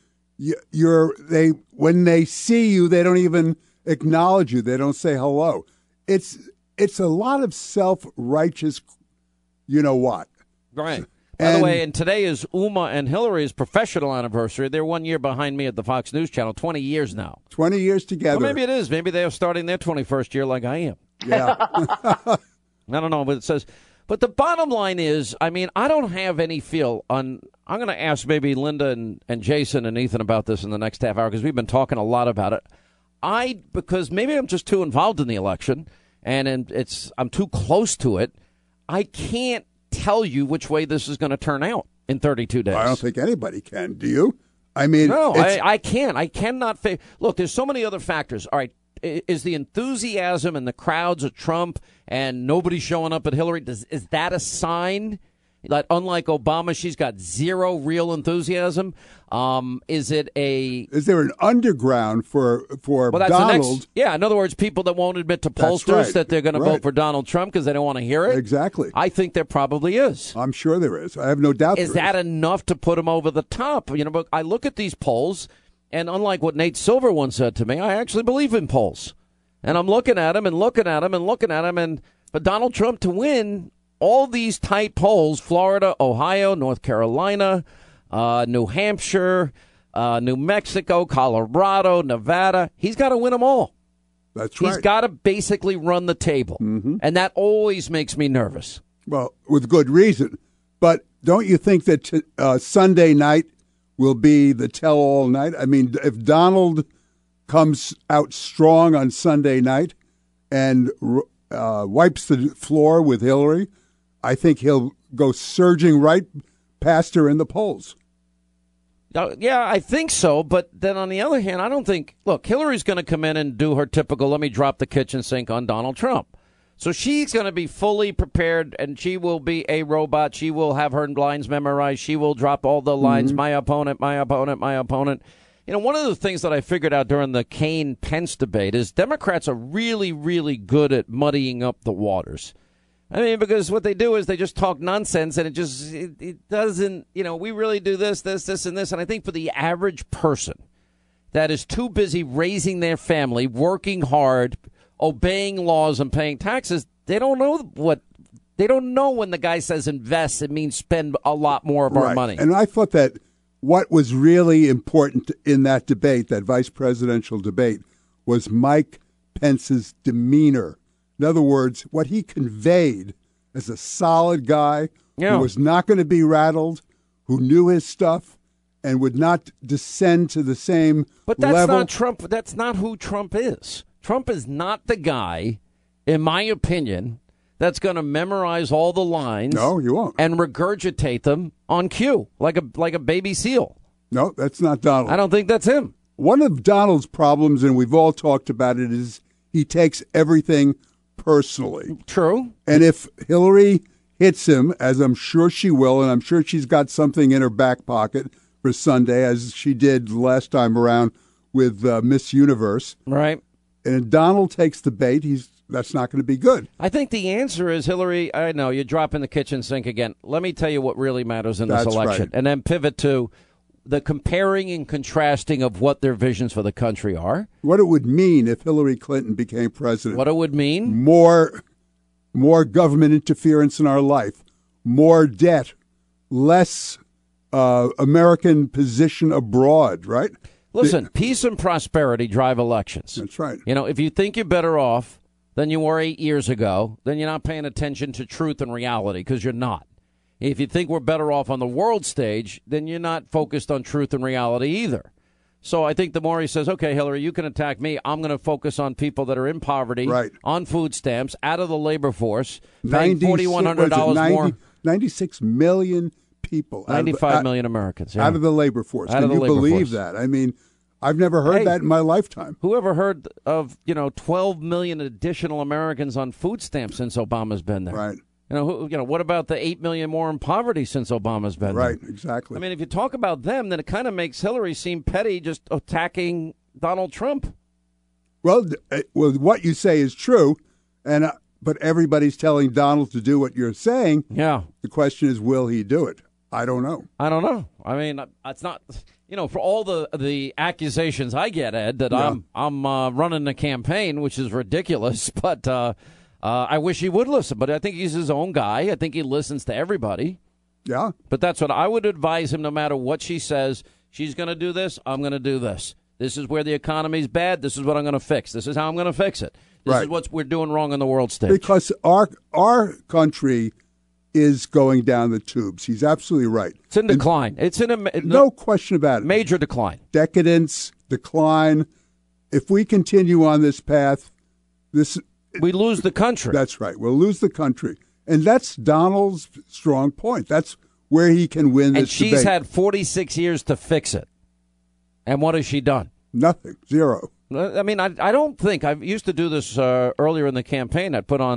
when they see you, they don't even acknowledge you. They don't say hello. It's a lot of self-righteous, you know what. Right. By the way, and today is Uma and Hillary's professional anniversary. They're 1 year behind me at the Fox News Channel, 20 years now. 20 years together. Well, maybe it is. Maybe they are starting their 21st year like I am. Yeah. I don't know, but it says. But the bottom line is, I mean, I don't have any feel on. I'm going to ask maybe Linda and Jason and Ethan about this in the next half hour because we've been talking a lot about it. Because maybe I'm just too involved in the election and I'm too close to it. I can't tell you which way this is going to turn out in 32 days. I don't think anybody can. Do you? I mean, no, I can't. I cannot. Look, there's so many other factors. All right. Is the enthusiasm and the crowds of Trump and nobody showing up at Hillary, is that a sign that unlike Obama, she's got zero real enthusiasm? Is there an underground for Donald? In other words, people that won't admit to pollsters that they're going to vote for Donald Trump because they don't want to hear it? Exactly. I think there probably is. I'm sure there is. I have no doubt Is that enough to put him over the top? You know, but I look at these polls. And unlike what Nate Silver once said to me, I actually believe in polls. And I'm looking at him and looking at him and looking at him. And for Donald Trump to win all these tight polls, Florida, Ohio, North Carolina, New Hampshire, New Mexico, Colorado, Nevada, he's got to win them all. That's right. He's got to basically run the table. Mm-hmm. And that always makes me nervous. Well, with good reason. But don't you think that Sunday night will be the tell-all night? I mean, if Donald comes out strong on Sunday night and wipes the floor with Hillary, I think he'll go surging right past her in the polls. Yeah, I think so. But then on the other hand, I don't think, look, Hillary's going to come in and do her typical, let me drop the kitchen sink on Donald Trump. So she's going to be fully prepared, and she will be a robot. She will have her lines memorized. She will drop all the lines, my opponent, my opponent, my opponent. You know, one of the things that I figured out during the Kaine-Pence debate is Democrats are really, really good at muddying up the waters. I mean, because what they do is they just talk nonsense, and it doesn't, you know, we really do this, and this. And I think for the average person that is too busy raising their family, working hard, obeying laws and paying taxes, they don't know when the guy says invest, it means spend a lot more of our money. And I thought that what was really important in that debate, that vice presidential debate, was Mike Pence's demeanor. In other words, what he conveyed as a solid guy who was not going to be rattled, who knew his stuff, and would not descend to the same level. But that's not Trump. That's not who Trump is. Trump is not the guy, in my opinion, that's going to memorize all the lines. No, you won't. And regurgitate them on cue, like a baby seal. No, that's not Donald. I don't think that's him. One of Donald's problems, and we've all talked about it, is he takes everything personally. True. And if Hillary hits him, as I'm sure she will, and I'm sure she's got something in her back pocket for Sunday, as she did last time around with Miss Universe. Right. And if Donald takes the bait, that's not going to be good. I think the answer is, Hillary, I know, you're dropping the kitchen sink again. Let me tell you what really matters in this election. Right. And then pivot to the comparing and contrasting of what their visions for the country are. What it would mean if Hillary Clinton became president. What it would mean? More government interference in our life, more debt, less American position abroad, right? Listen, peace and prosperity drive elections. That's right. You know, if you think you're better off than you were 8 years ago, then you're not paying attention to truth and reality, because you're not. If you think we're better off on the world stage, then you're not focused on truth and reality either. So I think the more he says, okay, Hillary, you can attack me, I'm going to focus on people that are in poverty, right, on food stamps, out of the labor force, paying $4,100 more. 96 million people. 95 million Americans. Yeah. Out of the labor force. Can you believe that? I mean, I've never heard that in my lifetime. Whoever heard of, 12 million additional Americans on food stamps since Obama's been there? Right. What about the 8 million more in poverty since Obama's been there? Right, exactly. I mean, if you talk about them, then it kind of makes Hillary seem petty just attacking Donald Trump. Well, what you say is true, but everybody's telling Donald to do what you're saying. Yeah. The question is, will he do it? I don't know. I mean, it's not, for all the accusations I get, Ed, that I'm running a campaign, which is ridiculous, but I wish he would listen. But I think he's his own guy. I think he listens to everybody. Yeah. But that's what I would advise him, no matter what she says. She's going to do this. I'm going to do this. This is where the economy's bad. This is what I'm going to fix. This is how I'm going to fix it. This is what we're doing wrong on the world stage. Because our country is going down the tubes. He's absolutely right. It's in decline. It's in no question about it. Major decline. Decadence, decline. If we continue on this path, we lose the country. That's right. We'll lose the country. And that's Donald's strong point. That's where he can win this debate. And she's had 46 years to fix it. And what has she done? Nothing. Zero. I mean, I don't think. I used to do this earlier in the campaign. I'd put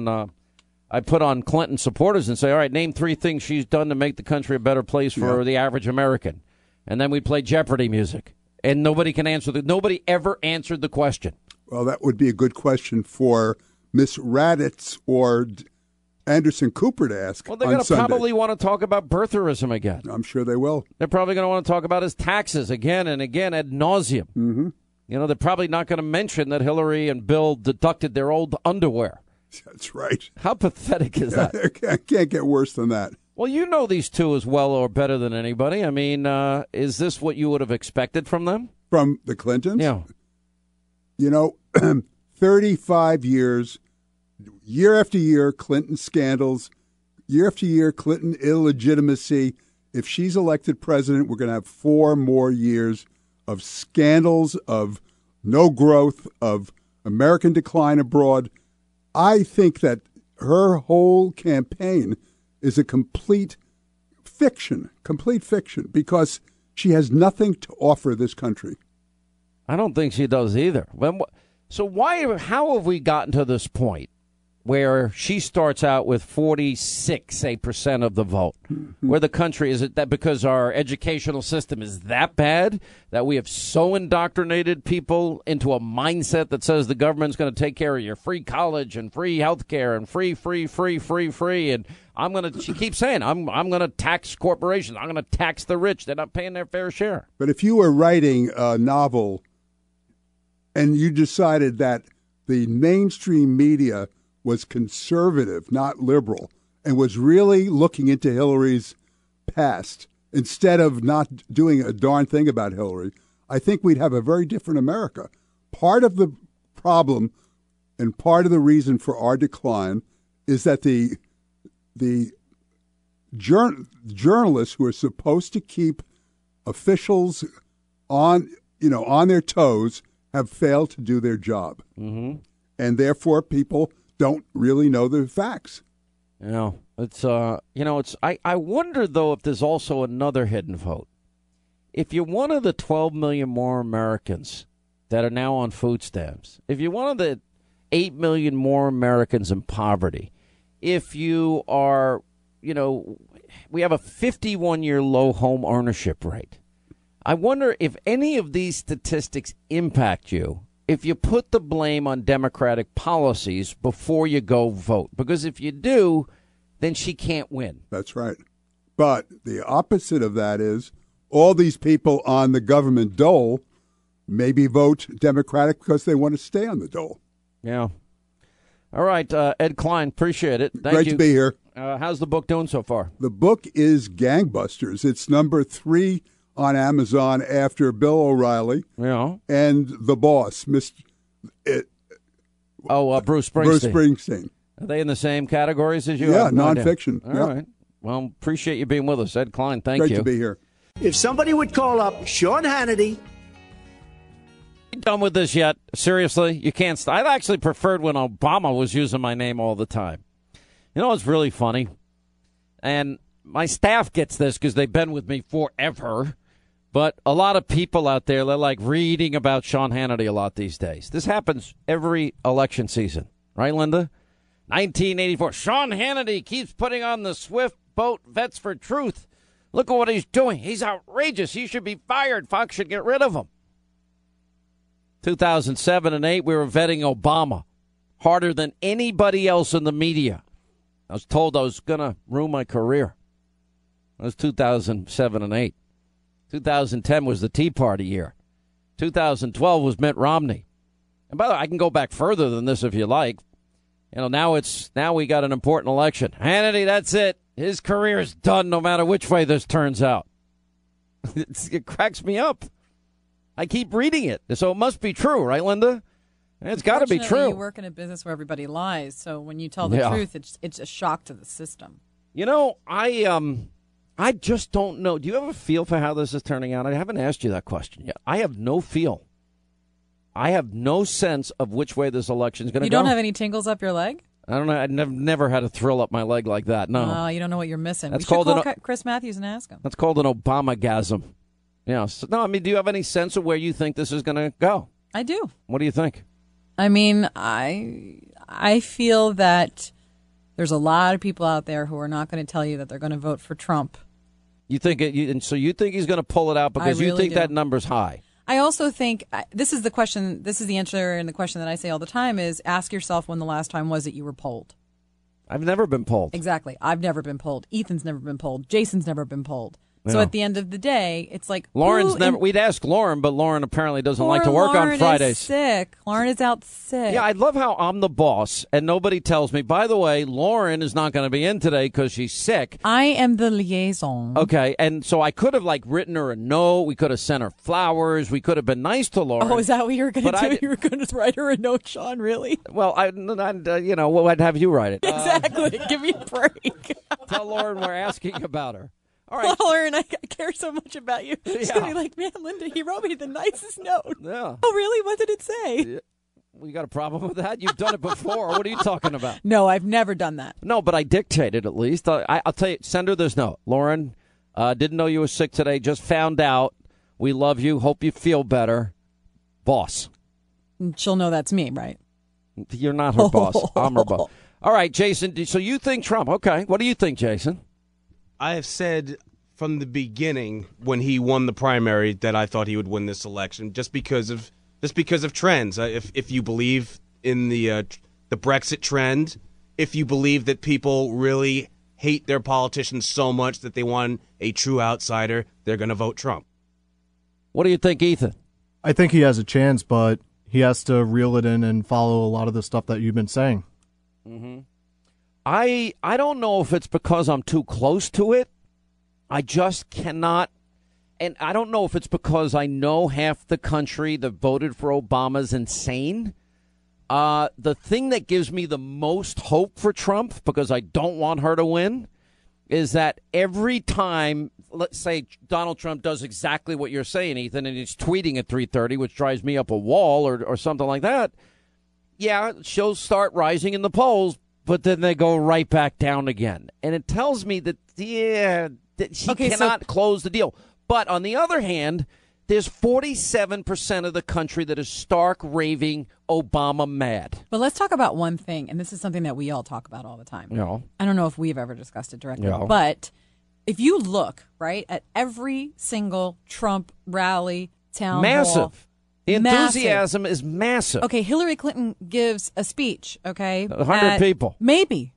on Clinton supporters and say, all right, name 3 things she's done to make the country a better place for the average American. And then we'd play Jeopardy music. And nobody can answer nobody ever answered the question. Well, that would be a good question for Miss Raddatz or Anderson Cooper to ask. Well, they're going to probably want to talk about birtherism again. I'm sure they will. They're probably going to want to talk about his taxes again and again ad nauseum. Mm-hmm. They're probably not going to mention that Hillary and Bill deducted their old underwear. That's right. How pathetic is that? It can't get worse than that. Well, you know these two as well or better than anybody. I mean, is this what you would have expected from them? From the Clintons? Yeah. 35 years, year after year, Clinton scandals, year after year, Clinton illegitimacy. If she's elected president, we're going to have 4 more years of scandals, of no growth, of American decline abroad. I think that her whole campaign is a complete fiction, because she has nothing to offer this country. I don't think she does either. So how have we gotten to this point where she starts out with 46% of the vote? Mm-hmm. Where the country, is it that because our educational system is that bad that we have so indoctrinated people into a mindset that says the government's going to take care of your free college and free health care and free, and she keeps saying, I'm going to tax corporations. I'm going to tax the rich. They're not paying their fair share. But if you were writing a novel and you decided that the mainstream media was conservative, not liberal, and was really looking into Hillary's past instead of not doing a darn thing about Hillary, I think we'd have a very different America. Part of the problem and part of the reason for our decline is that the journalists who are supposed to keep officials on their toes have failed to do their job. Mm-hmm. And therefore people don't really know the facts. It's I wonder though if there's also another hidden vote. If you're one of the 12 million more Americans that are now on food stamps, if you're one of the 8 million more Americans in poverty. If you are, we have a 51-year low home ownership rate. I wonder if any of these statistics impact you if you put the blame on Democratic policies before you go vote. Because if you do, then she can't win. That's right. But the opposite of that is all these people on the government dole maybe vote Democratic because they want to stay on the dole. Yeah. All right, Ed Klein, appreciate it. Thank Great you. to be here. How's the book doing so far? The book is gangbusters. It's number 3 on Amazon after Bill O'Reilly and The Boss. Bruce Springsteen. Bruce Springsteen. Are they in the same categories as you? Yeah, nonfiction. All right. Well, appreciate you being with us. Ed Klein, thank you. Great to be here. If somebody would call up Sean Hannity. Done with this yet? Seriously? You can't. I actually preferred when Obama was using my name all the time. You know what's really funny? And my staff gets this because they've been with me forever. But a lot of people out there, they're like reading about Sean Hannity a lot these days. This happens every election season. Right, Linda? 1984. Sean Hannity keeps putting on the swift boat Vets for Truth. Look at what he's doing. He's outrageous. He should be fired. Fox should get rid of him. 2007 and 8, we were vetting Obama harder than anybody else in the media. I was told I was going to ruin my career. That was 2007 and 8. 2010 was the Tea Party year. 2012 was Mitt Romney. And by the way, I can go back further than this if you like. Now we got an important election. Hannity, that's it. His career is done no matter which way this turns out. It cracks me up. I keep reading it, so it must be true, right, Linda? It's got to be true. You work in a business where everybody lies, so when you tell the truth, it's a shock to the system. I just don't know. Do you have a feel for how this is turning out? I haven't asked you that question yet. I have no feel. I have no sense of which way this election is going to go. You don't have any tingles up your leg? I don't know. I've never had a thrill up my leg like that. No. You don't know what you're missing. That's we should called call Chris Matthews and ask him. That's called an Obama-gasm. Yeah. So, no, I mean, do you have any sense of where you think this is going to go? I do. What do you think? I mean, I feel that there's a lot of people out there who are not going to tell you that they're going to vote for Trump. You think and so you think he's going to pull it out because you think that number's high? I also think this is the question. This is the answer, and the question that I say all the time is: ask yourself when the last time was that you were polled. I've never been polled. Exactly. I've never been polled. Ethan's never been polled. Jason's never been polled. So at the end of the day, it's like Lauren's never. We'd ask Lauren, but Lauren apparently doesn't like to work on Fridays. Is sick. Lauren is out sick. Yeah, I love how I'm the boss and nobody tells me. By the way, Lauren is not going to be in today because she's sick. I am the liaison. Okay, and so I could have written her a note. We could have sent her flowers. We could have been nice to Lauren. Oh, is that what you were going to do? You were going to write her a note, Sean? Really? Well, I'd have you write it. Exactly. Give me a break. Tell Lauren we're asking about her. All right. Well, Lauren, I care so much about you. She's going to be like, man, Linda, he wrote me the nicest note. Yeah. Oh, really? What did it say? Yeah. Well, you got a problem with that? You've done it before. What are you talking about? No, I've never done that. No, but I dictated at least. I'll tell you, send her this note. Lauren, didn't know you were sick today. Just found out. We love you. Hope you feel better. Boss. She'll know that's me, right? You're not her boss. I'm her boss. All right, Jason. So you think Trump. Okay. What do you think, Jason? I have said from the beginning when he won the primary that I thought he would win this election just because of trends. If you believe in the Brexit trend, if you believe that people really hate their politicians so much that they want a true outsider, they're going to vote Trump. What do you think, Ethan? I think he has a chance, but he has to reel it in and follow a lot of the stuff that you've been saying. Mm-hmm. I don't know if it's because I'm too close to it. I just cannot. And I don't know if it's because I know half the country that voted for Obama is insane. The thing that gives me the most hope for Trump, because I don't want her to win, is that every time, let's say Donald Trump does exactly what you're saying, Ethan, and he's tweeting at 3:30, which drives me up a wall or something like that, yeah, she'll start rising in the polls, but then they go right back down again. And it tells me that, that she cannot close the deal. But on the other hand, There's 47% of the country that is stark raving Obama mad. But let's talk about one thing, and this is something that we all talk about all the time. No. I don't know if we've ever discussed it directly, No. but if you look, right, at every single Trump rally, town hall. Massive. The enthusiasm is massive. Okay, Hillary Clinton gives a speech, okay? 100 people. Maybe.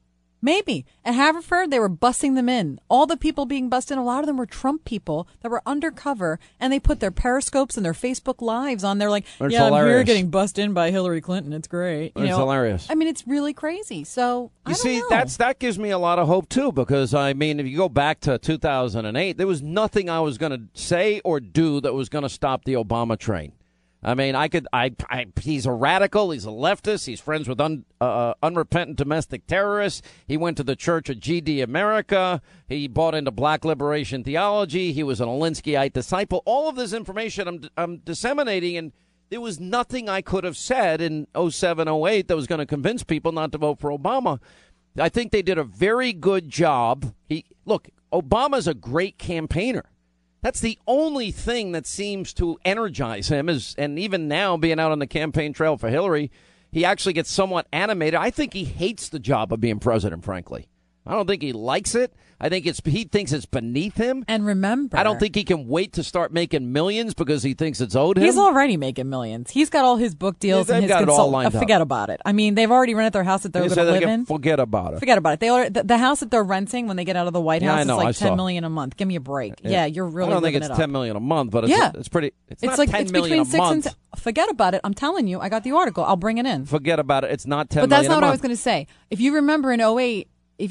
At Haverford, they were busing them in. All the people being bussed in, a lot of them were Trump people that were undercover, and they put their Periscopes and their Facebook Lives on. They're like, It's I'm hilarious. here getting bussed in by Hillary Clinton. It's great. It's hilarious. I mean, it's really crazy. So, I You don't see, know. that gives me a lot of hope, too, because, I mean, if you go back to 2008, there was nothing I was going to say or do that was going to stop the Obama train. I mean, he's a radical. He's a leftist. He's friends with unrepentant domestic terrorists. He went to the Church of GD America. He bought into black liberation theology. He was an Alinskyite disciple. All of this information I'm disseminating, and there was nothing I could have said in 07, 08 that was going to convince people not to vote for Obama. I think they did a very good job. Look, Obama's a great campaigner. That's the only thing that seems to energize him and even now being out on the campaign trail for Hillary, he actually gets somewhat animated. I think he hates the job of being president, frankly. I don't think he likes it. I think he thinks it's beneath him. And remember, I don't think he can wait to start making millions because he thinks it's owed him. He's already making millions. He's got all his book deals They've and his got it all lined up. Forget about it. I mean, they've already rented their house that they're They going say to they live can in. Forget about it. Forget about it. The house that they're renting when they get out of the White Yeah, House I know, is I like $10 saw. million a month. Give me a break. Yeah, you're really. I don't think living it's it up. $10 million a month, but it's pretty. It's not like $10 it's million between a month. Forget about it. I'm telling you, I got the article. I'll bring it in. Forget about it. It's not $10 But that's million not a what I month. was going to say. If you remember in 08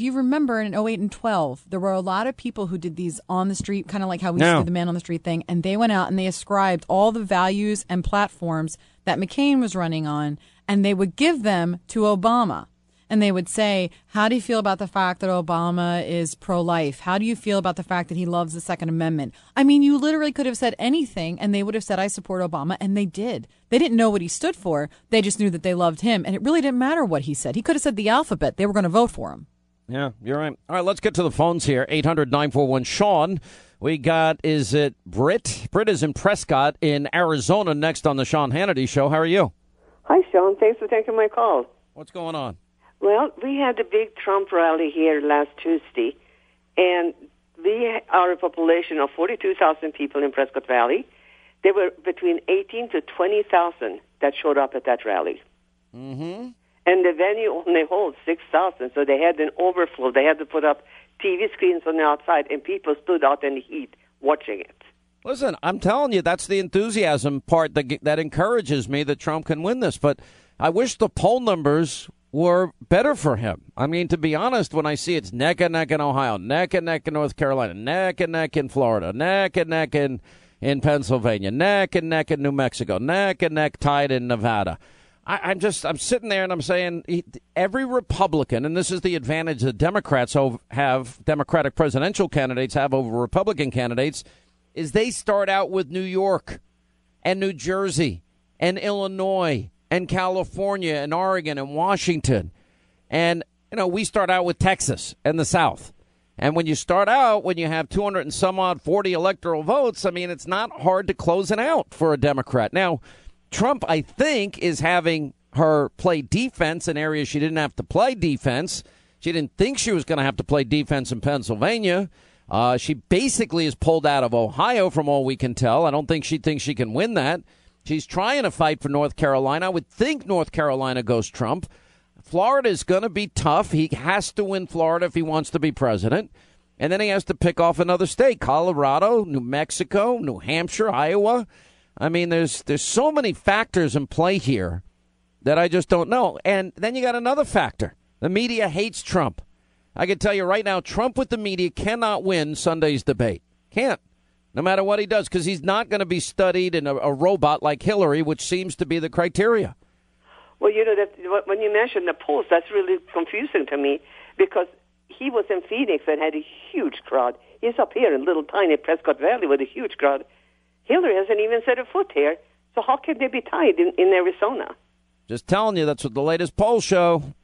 and 12, there were a lot of people who did these on the street, kind of like how we used to do the man on the street thing, and they went out and they ascribed all the values and platforms that McCain was running on, and they would give them to Obama. And they would say, how do you feel about the fact that Obama is pro-life? How do you feel about the fact that he loves the Second Amendment? I mean, you literally could have said anything, and they would have said, I support Obama, and they did. They didn't know what he stood for. They just knew that they loved him, and it really didn't matter what he said. He could have said the alphabet. They were going to vote for him. Yeah, you're right. All right, let's get to the phones here. 800-941-SEAN. We got, is it Britt? Britt is in Prescott in Arizona next on the Sean Hannity Show. How are you? Hi, Sean. Thanks for taking my call. What's going on? Well, we had the big Trump rally here last Tuesday, and we are a population of 42,000 people in Prescott Valley. There were between 18 to 20,000 that showed up at that rally. Mm-hmm. And the venue only holds 6,000, so they had an overflow. They had to put up TV screens on the outside, and people stood out in the heat watching it. Listen, I'm telling you, that's the enthusiasm part that encourages me that Trump can win this. But I wish the poll numbers were better for him. I mean, to be honest, when I see it's neck and neck in Ohio, neck and neck in North Carolina, neck and neck in Florida, neck and neck in Pennsylvania, neck and neck in New Mexico, neck and neck tied in Nevada. I'm sitting there and I'm saying every Republican, and this is the advantage that Democrats have, Democratic presidential candidates have over Republican candidates, is they start out with New York and New Jersey and Illinois and California and Oregon and Washington. And, we start out with Texas and the South. And when you start out, when you have 200 and some odd 40 electoral votes, I mean, it's not hard to close it out for a Democrat. Now, Trump, I think, is having her play defense in areas she didn't have to play defense. She didn't think she was going to have to play defense in Pennsylvania. She basically is pulled out of Ohio, from all we can tell. I don't think she thinks she can win that. She's trying to fight for North Carolina. I would think North Carolina goes Trump. Florida is going to be tough. He has to win Florida if he wants to be president. And then he has to pick off another state, Colorado, New Mexico, New Hampshire, Iowa. I mean, there's so many factors in play here that I just don't know. And then you got another factor. The media hates Trump. I can tell you right now, Trump with the media cannot win Sunday's debate. Can't. No matter what he does, because he's not going to be studied in a robot like Hillary, which seems to be the criteria. Well, that when you mentioned the polls, that's really confusing to me, because he was in Phoenix and had a huge crowd. He's up here in little tiny Prescott Valley with a huge crowd. Hillary hasn't even set a foot here, so how can they be tied in Arizona? Just telling you, that's what the latest polls show.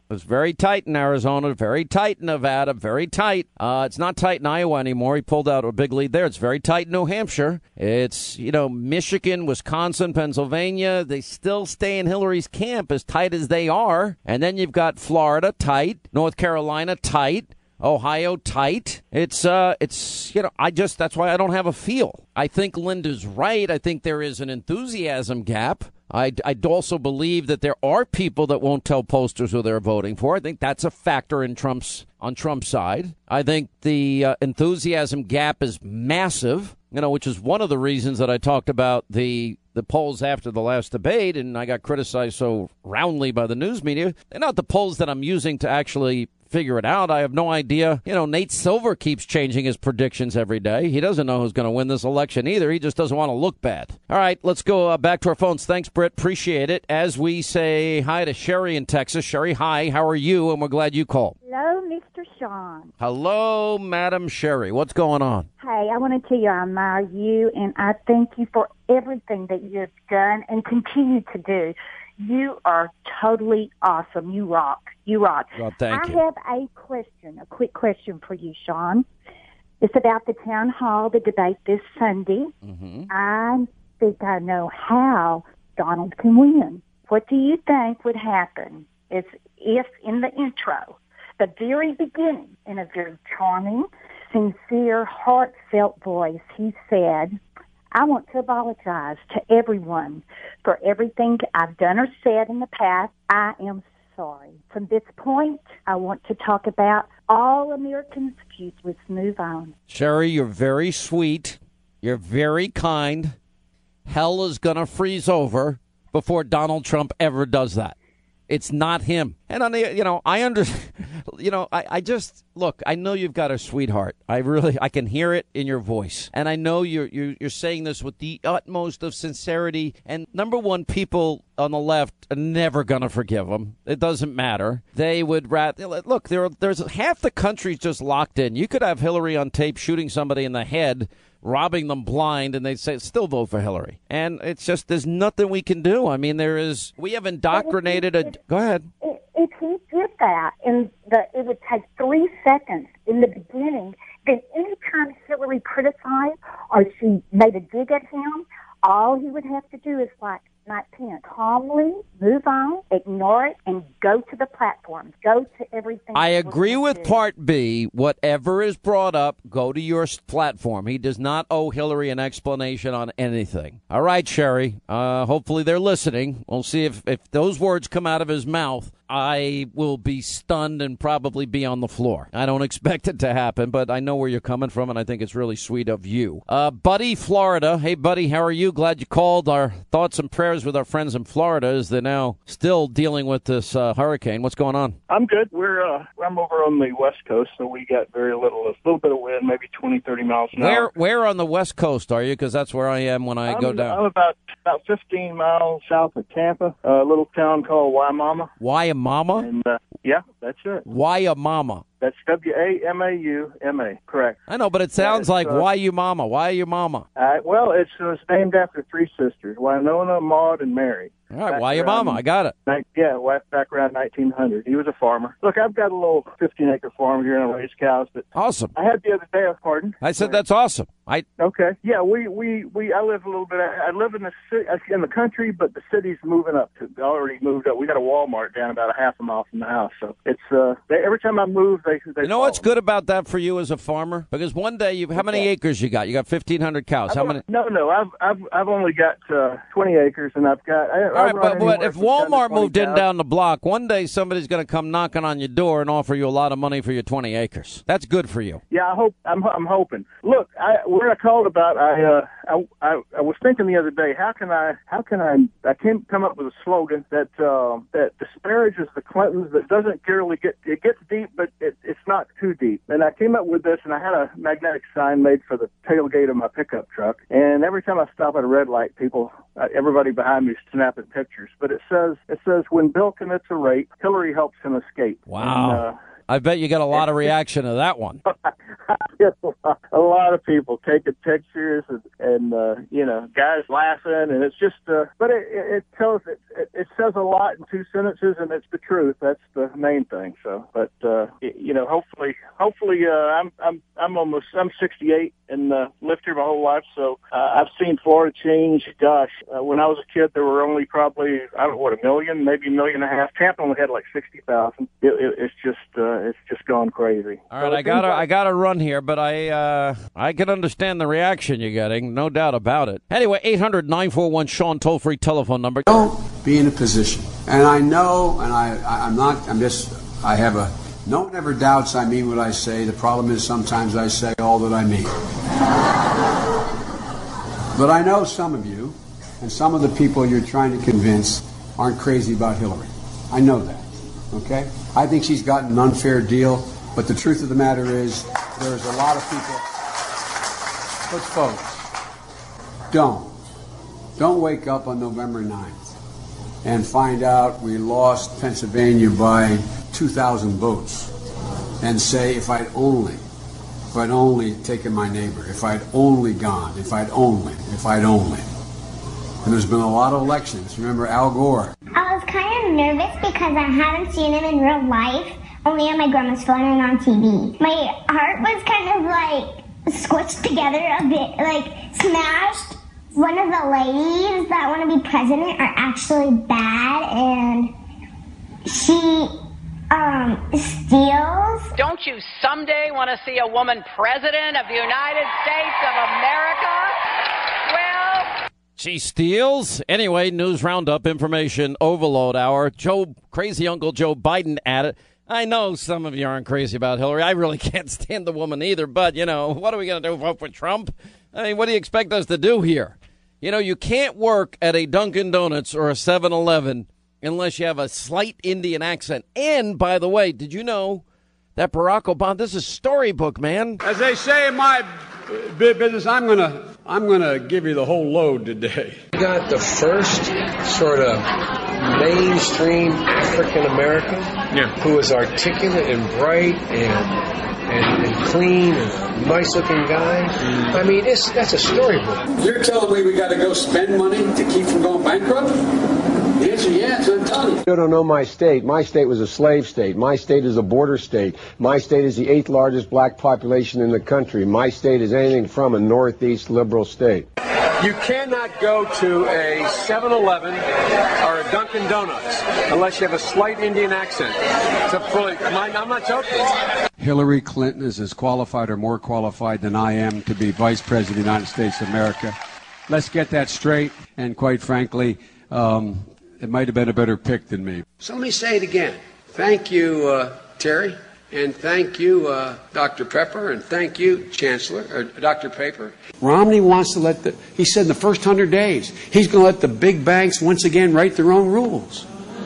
was very tight in Arizona, very tight in Nevada, very tight. It's not tight in Iowa anymore. He pulled out a big lead there. It's very tight in New Hampshire. It's, Michigan, Wisconsin, Pennsylvania. They still stay in Hillary's camp as tight as they are. And then you've got Florida tight, North Carolina tight, Ohio tight. It's that's why I don't have a feel. I think Linda's right. I think there is an enthusiasm gap. I also believe that there are people that won't tell posters who they're voting for. I think that's a factor on Trump's side. I think the enthusiasm gap is massive, which is one of the reasons that I talked about the polls after the last debate, and I got criticized so roundly by the news media. They're not the polls that I'm using to actually figure it out. I have no idea. Nate Silver keeps changing his predictions every day. He doesn't know who's going to win this election either. He just doesn't want to look bad. All right, let's go back to our phones. Thanks, Britt. Appreciate it. As we say hi to Sherry in Texas. Sherry, hi. How are you? And we're glad you called. Hello, Mr. Sean. Hello, Madam Sherry. What's going on? Hey, I want to tell you I admire you, and I thank you for everything that you have done and continue to do. You are totally awesome. You rock. You rock. Well, thank you. I have a quick question for you, Sean. It's about the town hall, the debate this Sunday. Mm-hmm. I think I know how Donald can win. What do you think would happen if in the intro, the very beginning, in a very charming, sincere, heartfelt voice, he said, I want to apologize to everyone for everything I've done or said in the past. I am sorry. From this point, I want to talk about all Americans' views. Let's move on. Sherry, you're very sweet. You're very kind. Hell is going to freeze over before Donald Trump ever does that. It's not him. And on the, I understand. I just look. I know you've got a sweetheart. I can hear it in your voice, and I know you're saying this with the utmost of sincerity. And number one, people on the left are never gonna forgive him. It doesn't matter. They would rather look. There's half the country's just locked in. You could have Hillary on tape shooting somebody in the head, robbing them blind, and they'd say, still vote for Hillary. And it's just, there's nothing we can do. I mean, we have indoctrinated go ahead. If he did that, it would take 3 seconds in the beginning, then anytime Hillary criticized or she made a dig at him, all he would have to do is calmly move on, ignore it, and go to the platform. Go to everything. I agree with Part B. Whatever is brought up, go to your platform. He does not owe Hillary an explanation on anything. All right, Sherry. Hopefully they're listening. We'll see if those words come out of his mouth. I will be stunned and probably be on the floor. I don't expect it to happen, but I know where you're coming from, and I think it's really sweet of you. Buddy, Florida. Hey, Buddy, how are you? Glad you called. Our thoughts and prayers with our friends in Florida as they're now still dealing with this hurricane. What's going on? I'm good. I'm over on the West Coast, so we got a little bit of wind, maybe 20, 30 miles an hour. Where on the West Coast are you? Because that's where I am when I go down. I'm about 15 miles south of Tampa, a little town called Waimama. Waimama? And, yeah, that's it. Waimama. That's Wamauma, correct. I know, but it sounds like Waimama. Waimama. Well, it's named after 3 sisters, Winona, Maud, and Mary. All right, Waimama, I got it. Yeah, back around 1900. He was a farmer. Look, I've got a little 15-acre farm here, and I raise cows. But awesome. I had the other day, pardon? I said that's awesome. Okay. Yeah, I live a little bit. I live in the country, but the city's moving up. Already moved up. We got a Walmart down about a half a mile from the house. So it's every time I move, they you know what's good about that for you as a farmer? Because one day how many acres you got? You got 1,500 cows. How many? No. I've only got 20 acres, and I've got. All right, but if Walmart moved in down the block, one day somebody's going to come knocking on your door and offer you a lot of money for your 20 acres. That's good for you. Yeah, I'm hoping. Look, what I called about, I was thinking the other day, how can I can't come up with a slogan that disparages the Clintons, that doesn't really it gets deep, but it's not too deep. And I came up with this, and I had a magnetic sign made for the tailgate of my pickup truck. And every time I stop at a red light, everybody behind me is snapping pictures. But it says when Bill commits a rape, Hillary helps him escape. Wow. And, I bet you got a lot of reaction to that one. get a lot of people taking pictures and guys laughing, and it's just, but it says a lot in two sentences, and it's the truth. That's the main thing. So, but hopefully, I'm 68 and lived here my whole life, so I've seen Florida change. Gosh, when I was a kid, there were only probably a million, maybe 1.5 million. Tampa only had like 60,000. It's just gone crazy. All right, I gotta run here, but I can understand the reaction you're getting, no doubt about it. Anyway, 800-941-SEAN, toll-free telephone number. Don't be in a position, and I know, and I have a. No one ever doubts I mean what I say. The problem is sometimes I say all that I mean. But I know some of you, and some of the people you're trying to convince aren't crazy about Hillary. I know that, okay? I think she's gotten an unfair deal, but the truth of the matter is there's a lot of people. But folks, don't wake up on November 9th and find out we lost Pennsylvania by 2,000 votes and say, if I'd only taken my neighbor, if I'd only gone, if I'd only. And there's been a lot of elections. Remember Al Gore? I was kind of nervous because I haven't seen him in real life, only on my grandma's phone and on TV. My heart was kind of like squished together a bit, like smashed. One of the ladies that want to be president are actually bad, and she steals. Don't you someday want to see a woman president of the United States of America? Well, she steals. Anyway, news roundup, information overload hour. Crazy Uncle Joe Biden at it. I know some of you aren't crazy about Hillary. I really can't stand the woman either. But, what are we going to do, vote for Trump? I mean, what do you expect us to do here? You can't work at a Dunkin' Donuts or a 7-Eleven unless you have a slight Indian accent. And, by the way, did you know that Barack Obama, this is storybook, man. As they say in my business, I'm gonna give you the whole load today. You got the first sort of mainstream African American who is articulate and bright and clean and nice looking guy. I mean, that's a storybook. You're telling me we got to go spend money to keep from going bankrupt? The answer, yes, I'm telling you. You don't know my state. My state was a slave state. My state is a border state. My state is the 8th largest black population in the country. My state is anything from a northeast liberal state. You cannot go to a 7-Eleven or a Dunkin' Donuts unless you have a slight Indian accent. I'm not joking. Hillary Clinton is as qualified or more qualified than I am to be Vice President of the United States of America. Let's get that straight, and quite frankly, it might have been a better pick than me. So let me say it again. Thank you, Terry, and thank you, Dr. Pepper, and thank you, Dr. Paper. Romney wants to he said in the first 100 days, he's going to let the big banks once again write their own rules.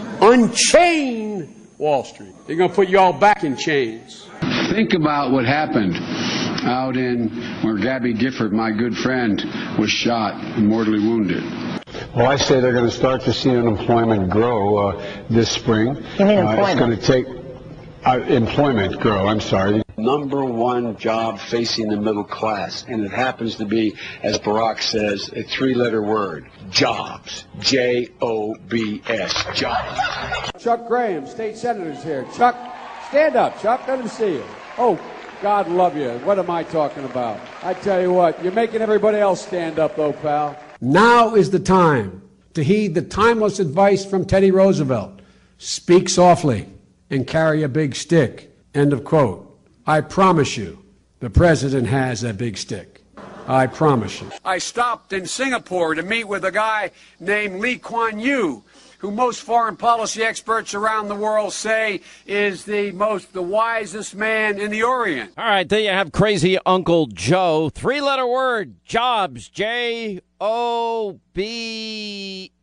Unchain Wall Street. They're going to put you all back in chains. Think about what happened out in where Gabby Gifford, my good friend, was shot and mortally wounded. Well, I say they're going to start to see unemployment grow this spring. You mean employment? It's going to take employment grow. I'm sorry. Number one job facing the middle class, and it happens to be, as Barack says, a 3-letter word: jobs. J-O-B-S. Jobs. Chuck Graham, state senator's here. Chuck, stand up. Chuck, let him see you. Oh, God love you. What am I talking about? I tell you what, you're making everybody else stand up, though, pal. Now is the time to heed the timeless advice from Teddy Roosevelt. Speak softly and carry a big stick. End of quote. I promise you, the president has a big stick. I promise you. I stopped in Singapore to meet with a guy named Lee Kuan Yew, who most foreign policy experts around the world say is the wisest man in the Orient. All right, there you have Crazy Uncle Joe. 3-letter word, jobs, J-O-B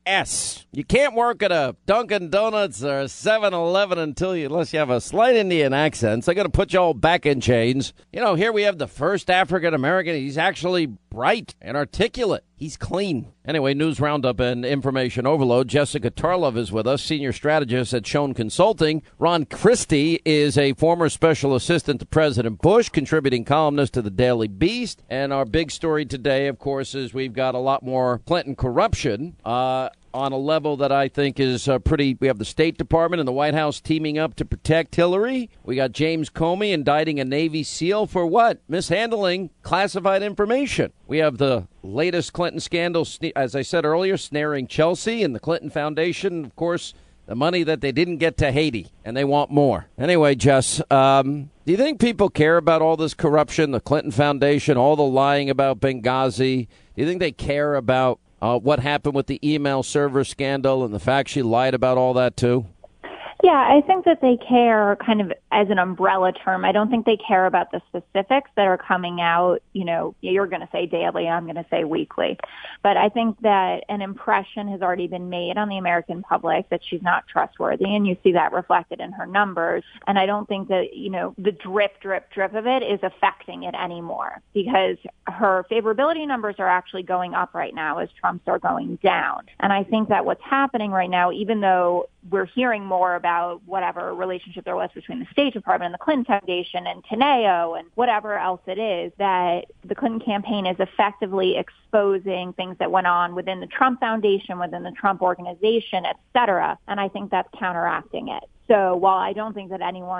S. You can't work at a Dunkin' Donuts or a 7-Eleven unless you have a slight Indian accent. So they're going to put you all back in chains. Here we have the first African-American. He's actually bright and articulate. He's clean. Anyway, news roundup and information overload. Jessica Tarlov is with us, senior strategist at Schoen Consulting. Ron Christie is a former special assistant to President Bush, contributing columnist to the Daily Beast. And our big story today, of course, is we've got a lot more Clinton corruption on a level that I think is pretty. We have the State Department and the White House teaming up to protect Hillary. We got James Comey indicting a Navy SEAL for what? Mishandling classified information. We have the latest Clinton scandal, as I said earlier, snaring Chelsea and the Clinton Foundation, of course, the money that they didn't get to Haiti, and they want more. Anyway, Jess, do you think people care about all this corruption, the Clinton Foundation, all the lying about Benghazi? Do you think they care about what happened with the email server scandal and the fact she lied about all that, too? Yeah, I think that they care kind of as an umbrella term. I don't think they care about the specifics that are coming out. You're going to say daily, I'm going to say weekly. But I think that an impression has already been made on the American public that she's not trustworthy, and you see that reflected in her numbers. And I don't think that, the drip of it is affecting it anymore, because her favorability numbers are actually going up right now as Trump's are going down. And I think that what's happening right now, even though we're hearing more about whatever relationship there was between the State Department and the Clinton Foundation and Teneo and whatever else it is, that the Clinton campaign is effectively exposing things that went on within the Trump Foundation, within the Trump organization, et cetera. And I think that's counteracting it. So while I don't think that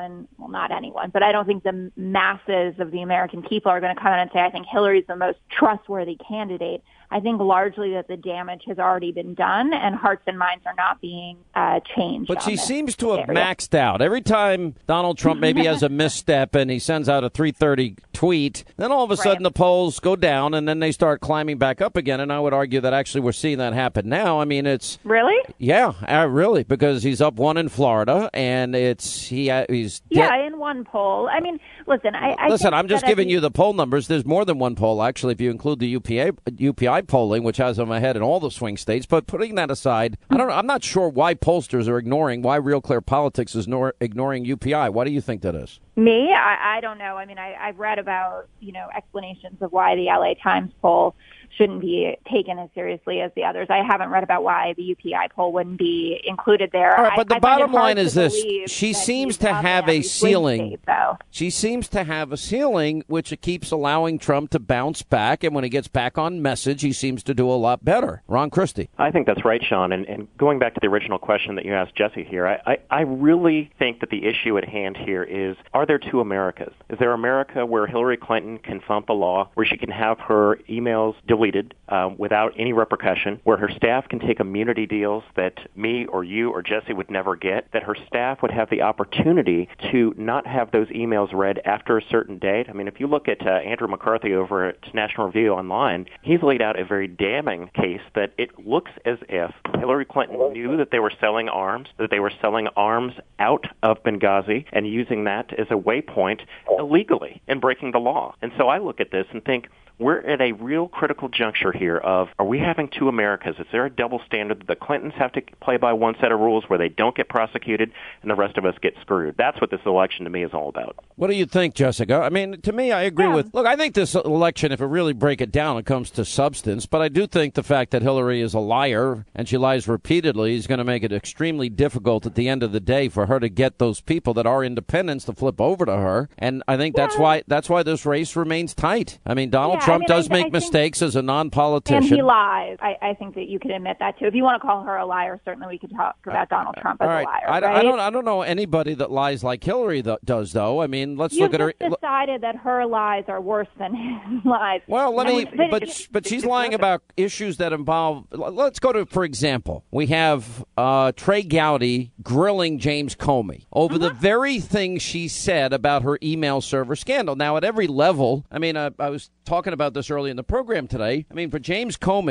not anyone, but I don't think the masses of the American people are going to come in and say, I think Hillary's the most trustworthy candidate, I think largely that the damage has already been done and hearts and minds are not being changed. But she seems to have maxed out. Every time Donald Trump maybe has a misstep and he sends out a 3:30 tweet, then all of a sudden the polls go down and then they start climbing back up again. And I would argue that actually we're seeing that happen now. I mean, it's... Really? Yeah, really, because he's up one in Florida and he's... Yeah, in one poll. I mean, listen, I'm just giving you the poll numbers. There's more than one poll, actually, if you include the UPI polling, which has them ahead in all the swing states. But putting that aside, I'm not sure why pollsters are why Real Clear Politics is ignoring UPI. Why do you think that is? Me? I don't know. I mean, I've read about, explanations of why the LA Times poll shouldn't be taken as seriously as the others. I haven't read about why the UPI poll wouldn't be included there. All right, but the bottom line is this. She seems to have a ceiling. She seems to have a ceiling, which keeps allowing Trump to bounce back. And when he gets back on message, he seems to do a lot better. Ron Christie. I think that's right, Sean. And going back to the original question that you asked Jesse here, I really think that the issue at hand here is, are there two Americas? Is there America where Hillary Clinton can thump the law, where she can have her emails deleted without any repercussion, where her staff can take immunity deals that me or you or Jesse would never get, that her staff would have the opportunity to not have those emails read after a certain date? I mean, if you look at Andrew McCarthy over at National Review Online, he's laid out a very damning case that it looks as if Hillary Clinton knew that they were selling arms, out of Benghazi and using that as a waypoint illegally and breaking the law. And so I look at this and think, we're at a real critical juncture here of, are we having two Americas? Is there a double standard that the Clintons have to play by one set of rules where they don't get prosecuted and the rest of us get screwed? That's what this election to me is all about. What do you think, Jessica? I mean, to me, I agree with... Look, I think this election, if you really break it down, it comes to substance. But I do think the fact that Hillary is a liar and she lies repeatedly is going to make it extremely difficult at the end of the day for her to get those people that are independents to flip over to her. And I think that's why this race remains tight. I mean, Donald Trump does make mistakes as a non-politician. And he lies. I think that you could admit that, too. If you want to call her a liar, certainly we could talk about Donald Trump as a liar. I don't know anybody that lies like Hillary does, though. I mean, let's look at her. You've decided that her lies are worse than his lies. Well, but she's lying about issues that involve. Let's go to, for example, we have Trey Gowdy grilling James Comey over the very thing she said about her email server scandal. Now, at every level, I mean, I was talking about this early in the program today. I mean, for James Comey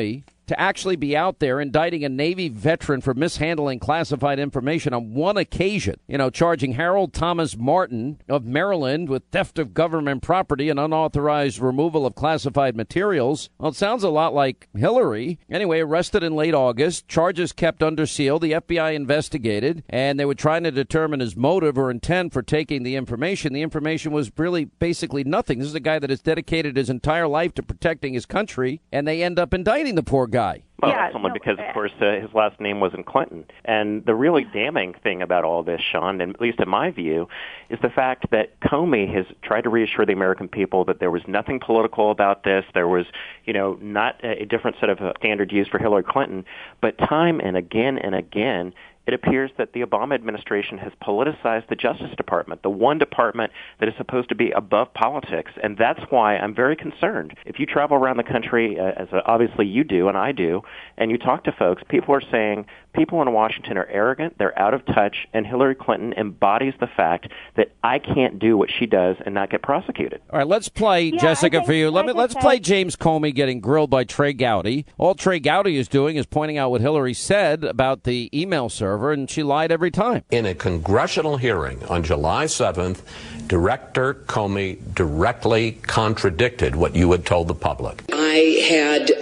to actually be out there indicting a Navy veteran for mishandling classified information on one occasion, charging Harold Thomas Martin of Maryland with theft of government property and unauthorized removal of classified materials. Well, it sounds a lot like Hillary. Anyway, arrested in late August, charges kept under seal. The FBI investigated, and they were trying to determine his motive or intent for taking the information. The information was really basically nothing. This is a guy that has dedicated his entire life to protecting his country, and they end up indicting the poor guy. Well, because, of course, his last name wasn't Clinton. And the really damning thing about all this, Sean, and at least in my view, is the fact that Comey has tried to reassure the American people that there was nothing political about this. There was, not a different set of standard used for Hillary Clinton. But time and again, it appears that the Obama administration has politicized the Justice Department, the one department that is supposed to be above politics. And that's why I'm very concerned. If you travel around the country, as obviously you do and I do, and you talk to folks, people are saying people in Washington are arrogant, they're out of touch, and Hillary Clinton embodies the fact that I can't do what she does and not get prosecuted. All right, let's play, Jessica, for you. Let's play James Comey getting grilled by Trey Gowdy. All Trey Gowdy is doing is pointing out what Hillary said about the email server, and she lied every time. In a congressional hearing on July 7th, Director Comey directly contradicted what you had told the public. I had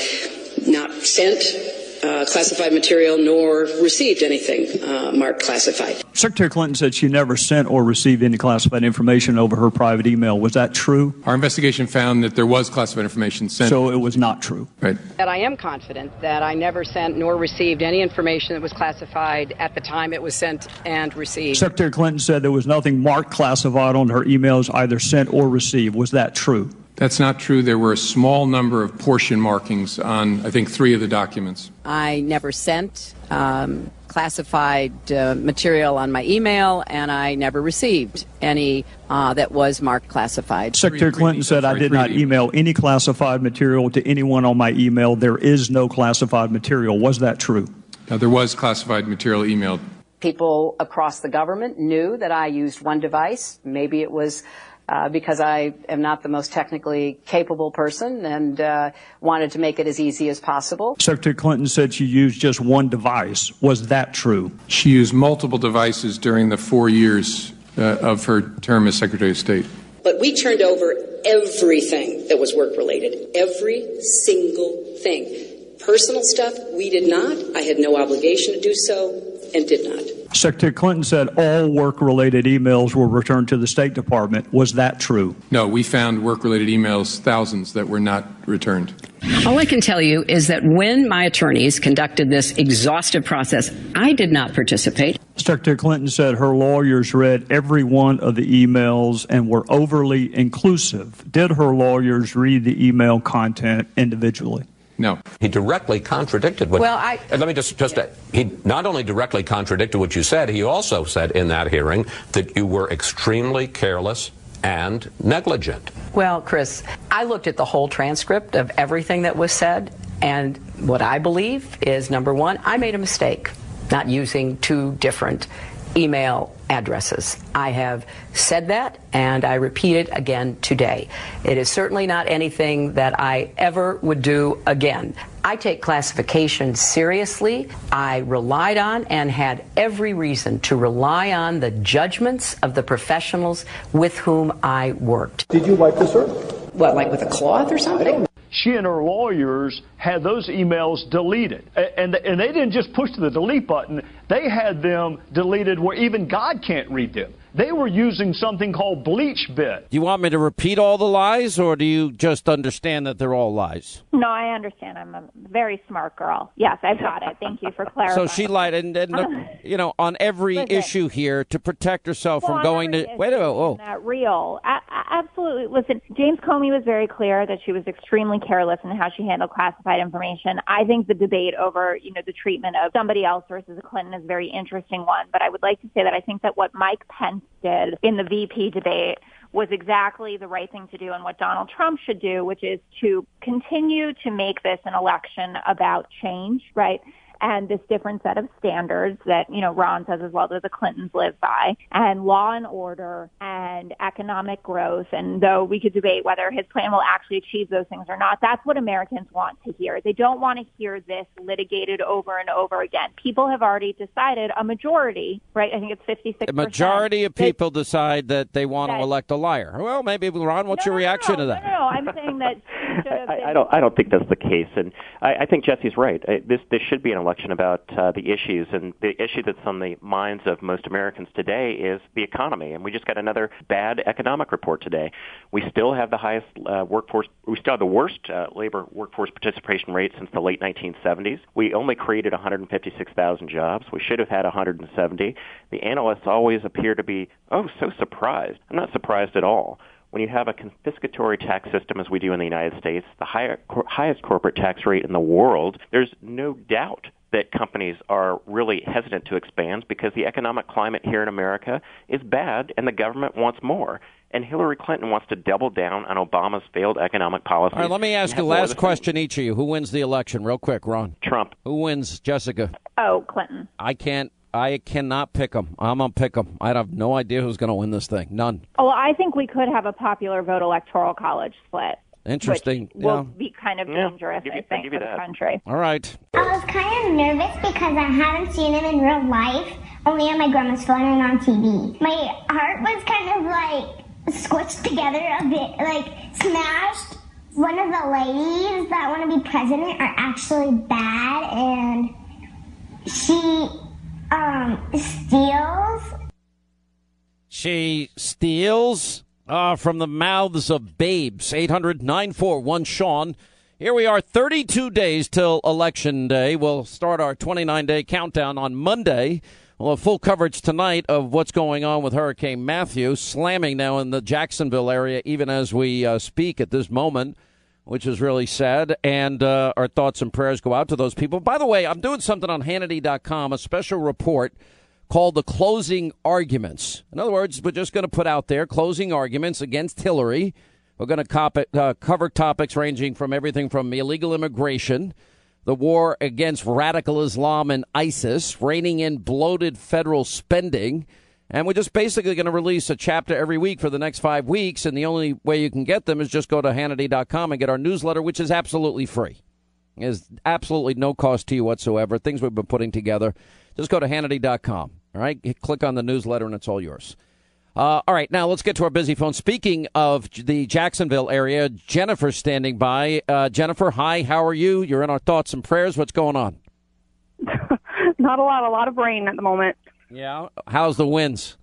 not sent classified material nor received anything marked classified. Secretary Clinton said she never sent or received any classified information over her private email. Was that true? Our investigation found that there was classified information sent. So it was not true. Right. That I am confident that I never sent nor received any information that was classified at the time it was sent and received. Secretary Clinton said there was nothing marked classified on her emails either sent or received. Was that true? That's not true. There were a small number of portion markings on, I think, 3 of the documents. I never sent classified material on my email, and I never received any that was marked classified. Secretary Clinton said, I did not email any classified material to anyone on my email. There is no classified material. Was that true? There was classified material emailed. People across the government knew that I used one device. Maybe it was because I am not the most technically capable person and wanted to make it as easy as possible. Secretary Clinton said she used just one device. Was that true? She used multiple devices during the 4 years of her term as Secretary of State. But we turned over everything that was work-related, every single thing. Personal stuff, we did not. I had no obligation to do so and did not. Secretary Clinton said all work-related emails were returned to the State Department. Was that true? No, we found work-related emails, thousands, that were not returned. All I can tell you is that when my attorneys conducted this exhaustive process, I did not participate. Secretary Clinton said her lawyers read every one of the emails and were overly inclusive. Did her lawyers read the email content individually? No. He directly contradicted what... Well, let me he not only directly contradicted what you said, he also said in that hearing that you were extremely careless and negligent. Well, Chris, I looked at the whole transcript of everything that was said, and what I believe is, number one, I made a mistake not using 2 different email addresses. I have said that, and I repeat it again today. It is certainly not anything that I ever would do again. I take classification seriously. I relied on and had every reason to rely on the judgments of the professionals with whom I worked. Did you wipe this earth? What, like with a cloth or something? She and her lawyers had those emails deleted. And they didn't just push the delete button. They had them deleted where even God can't read them. They were using something called BleachBit. Do you want me to repeat all the lies, or do you just understand that they're all lies? No, I understand. I'm a very smart girl. Yes, I've got it. Thank you for clarifying. So she lied, and on every issue here to protect herself from going to... Wait a minute. Oh. Not real. Absolutely. Listen, James Comey was very clear that she was extremely careless in how she handled classified information. I think the debate over, the treatment of somebody else versus a Clinton is a very interesting one. But I would like to say that I think that what Mike Pence did in the VP debate was exactly the right thing to do and what Donald Trump should do, which is to continue to make this an election about change, right? and this different set of standards that, Ron says as well that the Clintons live by, and law and order and economic growth. And though we could debate whether his plan will actually achieve those things or not, that's what Americans want to hear. They don't want to hear this litigated over and over again. People have already decided, a majority, right? I think it's 56%. The majority of people decide that they want to elect a liar. Well, maybe, Ron, what's your reaction to that? No, I'm saying that I don't think that's the case, and I think Jesse's right. This should be an election about the issues, and the issue that's on the minds of most Americans today is the economy. And we just got another bad economic report today. We still have the highest workforce. We still have the worst labor workforce participation rate since the late 1970s. We only created 156,000 jobs. We should have had 170. The analysts always appear to be so surprised. I'm not surprised at all. When you have a confiscatory tax system as we do in the United States, the highest corporate tax rate in the world, there's no doubt that companies are really hesitant to expand because the economic climate here in America is bad and the government wants more. And Hillary Clinton wants to double down on Obama's failed economic policies. All right, let me ask you last question, each of you. Who wins the election? Real quick, Ron. Trump. Who wins, Jessica? Clinton. I cannot pick them. I'm going to pick them. I have no idea who's going to win this thing. None. Well, I think we could have a popular vote electoral college split. Interesting. Which will be kind of dangerous, I think, for the country. All right. I was kind of nervous because I haven't seen him in real life, only on my grandma's phone and on TV. My heart was kind of squished together a bit, smashed. One of the ladies that want to be president are actually bad, and she steals. She steals from the mouths of babes. 800-941-SEAN. Here we are, 32 days till Election Day. We'll start our 29-day countdown on Monday. We'll have full coverage tonight of what's going on with Hurricane Matthew, slamming now in the Jacksonville area, even as we speak at this moment, which is really sad. And our thoughts and prayers go out to those people. By the way, I'm doing something on Hannity.com, a special report called The Closing Arguments. In other words, we're just going to put out there closing arguments against Hillary. We're going to cover topics ranging from everything from illegal immigration, the war against radical Islam and ISIS, reining in bloated federal spending. And we're just basically going to release a chapter every week for the next 5 weeks. And the only way you can get them is just go to Hannity.com and get our newsletter, which is absolutely free. There's absolutely no cost to you whatsoever. Things we've been putting together. Just go to Hannity.com. All right. Click on the newsletter and it's all yours. All right. Now let's get to our busy phone. Speaking of the Jacksonville area, Jennifer's standing by. Jennifer, hi. How are you? You're in our thoughts and prayers. What's going on? Not a lot of rain at the moment. Yeah. How's the winds?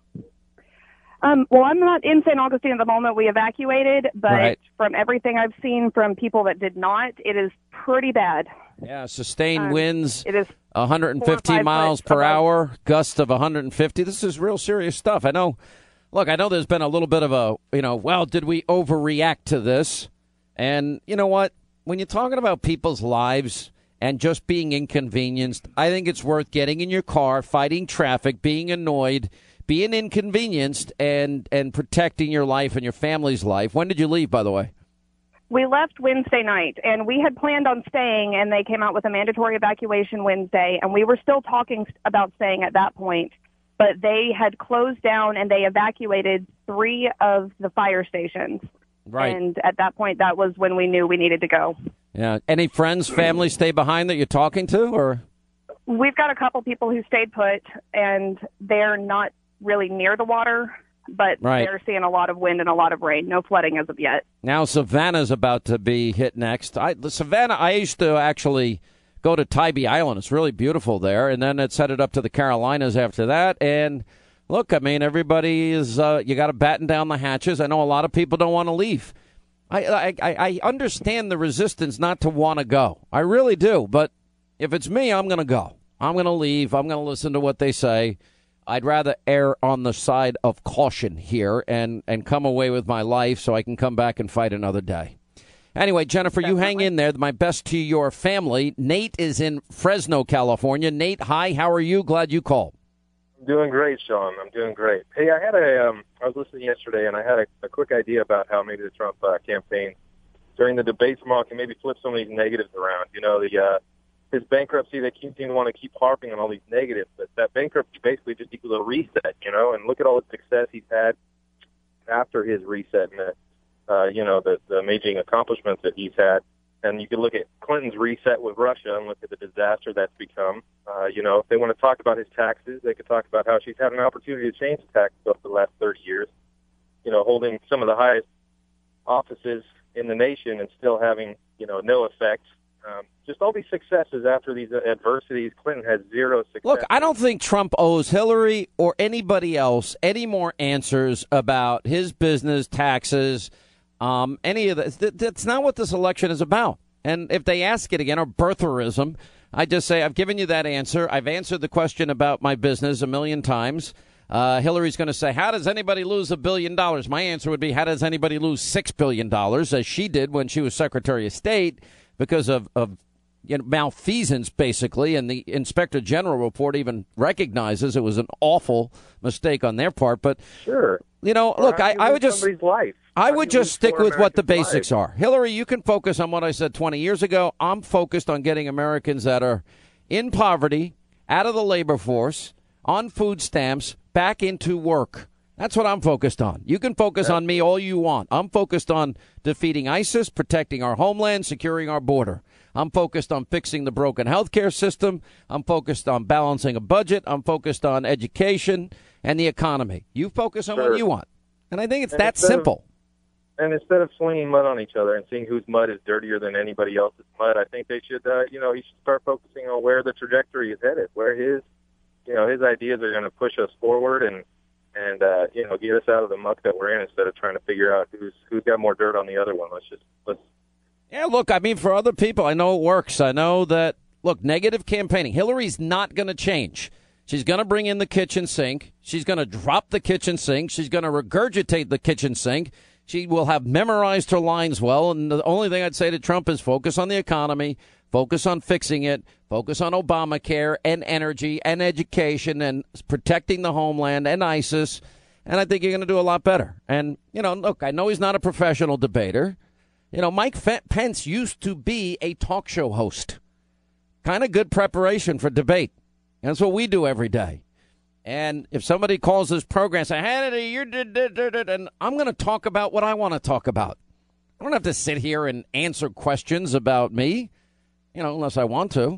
Well, I'm not in St. Augustine at the moment. We evacuated, but from everything I've seen from people that did not, it is pretty bad. Yeah, sustained winds. It is 150 miles per hour, gusts of 150. This is real serious stuff. I know. Look, I know there's been a little bit of a, well, did we overreact to this? And you know what? When you're talking about people's lives and just being inconvenienced, I think it's worth getting in your car, fighting traffic, being annoyed, being inconvenienced, and protecting your life and your family's life. When did you leave, by the way? We left Wednesday night, and we had planned on staying, and they came out with a mandatory evacuation Wednesday, and we were still talking about staying at that point. But they had closed down, and they evacuated 3 of the fire stations. Right. And at that point, that was when we knew we needed to go. Yeah. Any friends, family stay behind that you're talking to, or? We've got a couple people who stayed put, and they're not really near the water, but they're seeing a lot of wind and a lot of rain. No flooding as of yet. Now Savannah's about to be hit next. Savannah, I used to actually go to Tybee Island. It's really beautiful there, and then it's headed up to the Carolinas after that. And look, I mean, everybody is you got to batten down the hatches. I know a lot of people don't want to leave. I understand the resistance not to want to go. I really do. But if it's me, I'm going to go. I'm going to leave. I'm going to listen to what they say. I'd rather err on the side of caution here and come away with my life so I can come back and fight another day. Anyway, Jennifer, you hang in there. My best to your family. Nate is in Fresno, California. Nate, hi. How are you? Glad you called. I'm doing great, Sean. I'm doing great. Hey, I was listening yesterday, and I had a quick idea about how maybe the Trump campaign during the debate tomorrow can maybe flip some of these negatives around. You know, the his bankruptcy, they seem to want to keep harping on all these negatives, but that bankruptcy basically just equals a reset, and look at all the success he's had after his reset and the amazing accomplishments that he's had. And you can look at Clinton's reset with Russia and look at the disaster that's become. If they want to talk about his taxes, they could talk about how she's had an opportunity to change the taxes over the last 30 years, holding some of the highest offices in the nation and still having, no effect. Just all these successes after these adversities, Clinton has zero success. Look, I don't think Trump owes Hillary or anybody else any more answers about his business, taxes, any of this. That's not what this election is about. And if they ask it again, or birtherism, I just say, I've given you that answer. I've answered the question about my business a million times. Hillary's going to say, how does anybody lose $1 billion? My answer would be, how does anybody lose $6 billion, as she did when she was Secretary of State, because of malfeasance, basically, and the Inspector General report even recognizes it was an awful mistake on their part. But sure, look, I would just stick with what the basics life? are. Hillary, you can focus on what I said 20 years ago. I'm focused on getting Americans that are in poverty, out of the labor force, on food stamps, back into work. That's what I'm focused on. You can focus on me all you want. I'm focused on defeating ISIS, protecting our homeland, securing our border. I'm focused on fixing the broken healthcare system. I'm focused on balancing a budget. I'm focused on education and the economy. You focus on what you want. And I think it's that simple. And instead of slinging mud on each other and seeing whose mud is dirtier than anybody else's mud, I think they should, he should start focusing on where the trajectory is headed, where his ideas are going to push us forward and get us out of the muck that we're in instead of trying to figure out who's got more dirt on the other one. Let's. Yeah, look, I mean, for other people, I know it works. I know that, look, negative campaigning. Hillary's not going to change. She's going to bring in the kitchen sink. She's going to drop the kitchen sink. She's going to regurgitate the kitchen sink. She will have memorized her lines well. And the only thing I'd say to Trump is focus on the economy, focus on fixing it, focus on Obamacare and energy and education and protecting the homeland and ISIS. And I think you're going to do a lot better. And, look, I know he's not a professional debater. Mike Pence used to be a talk show host. Kind of good preparation for debate. That's what we do every day. And if somebody calls this program and say, hey, you did, and I'm going to talk about what I want to talk about. I don't have to sit here and answer questions about me, unless I want to.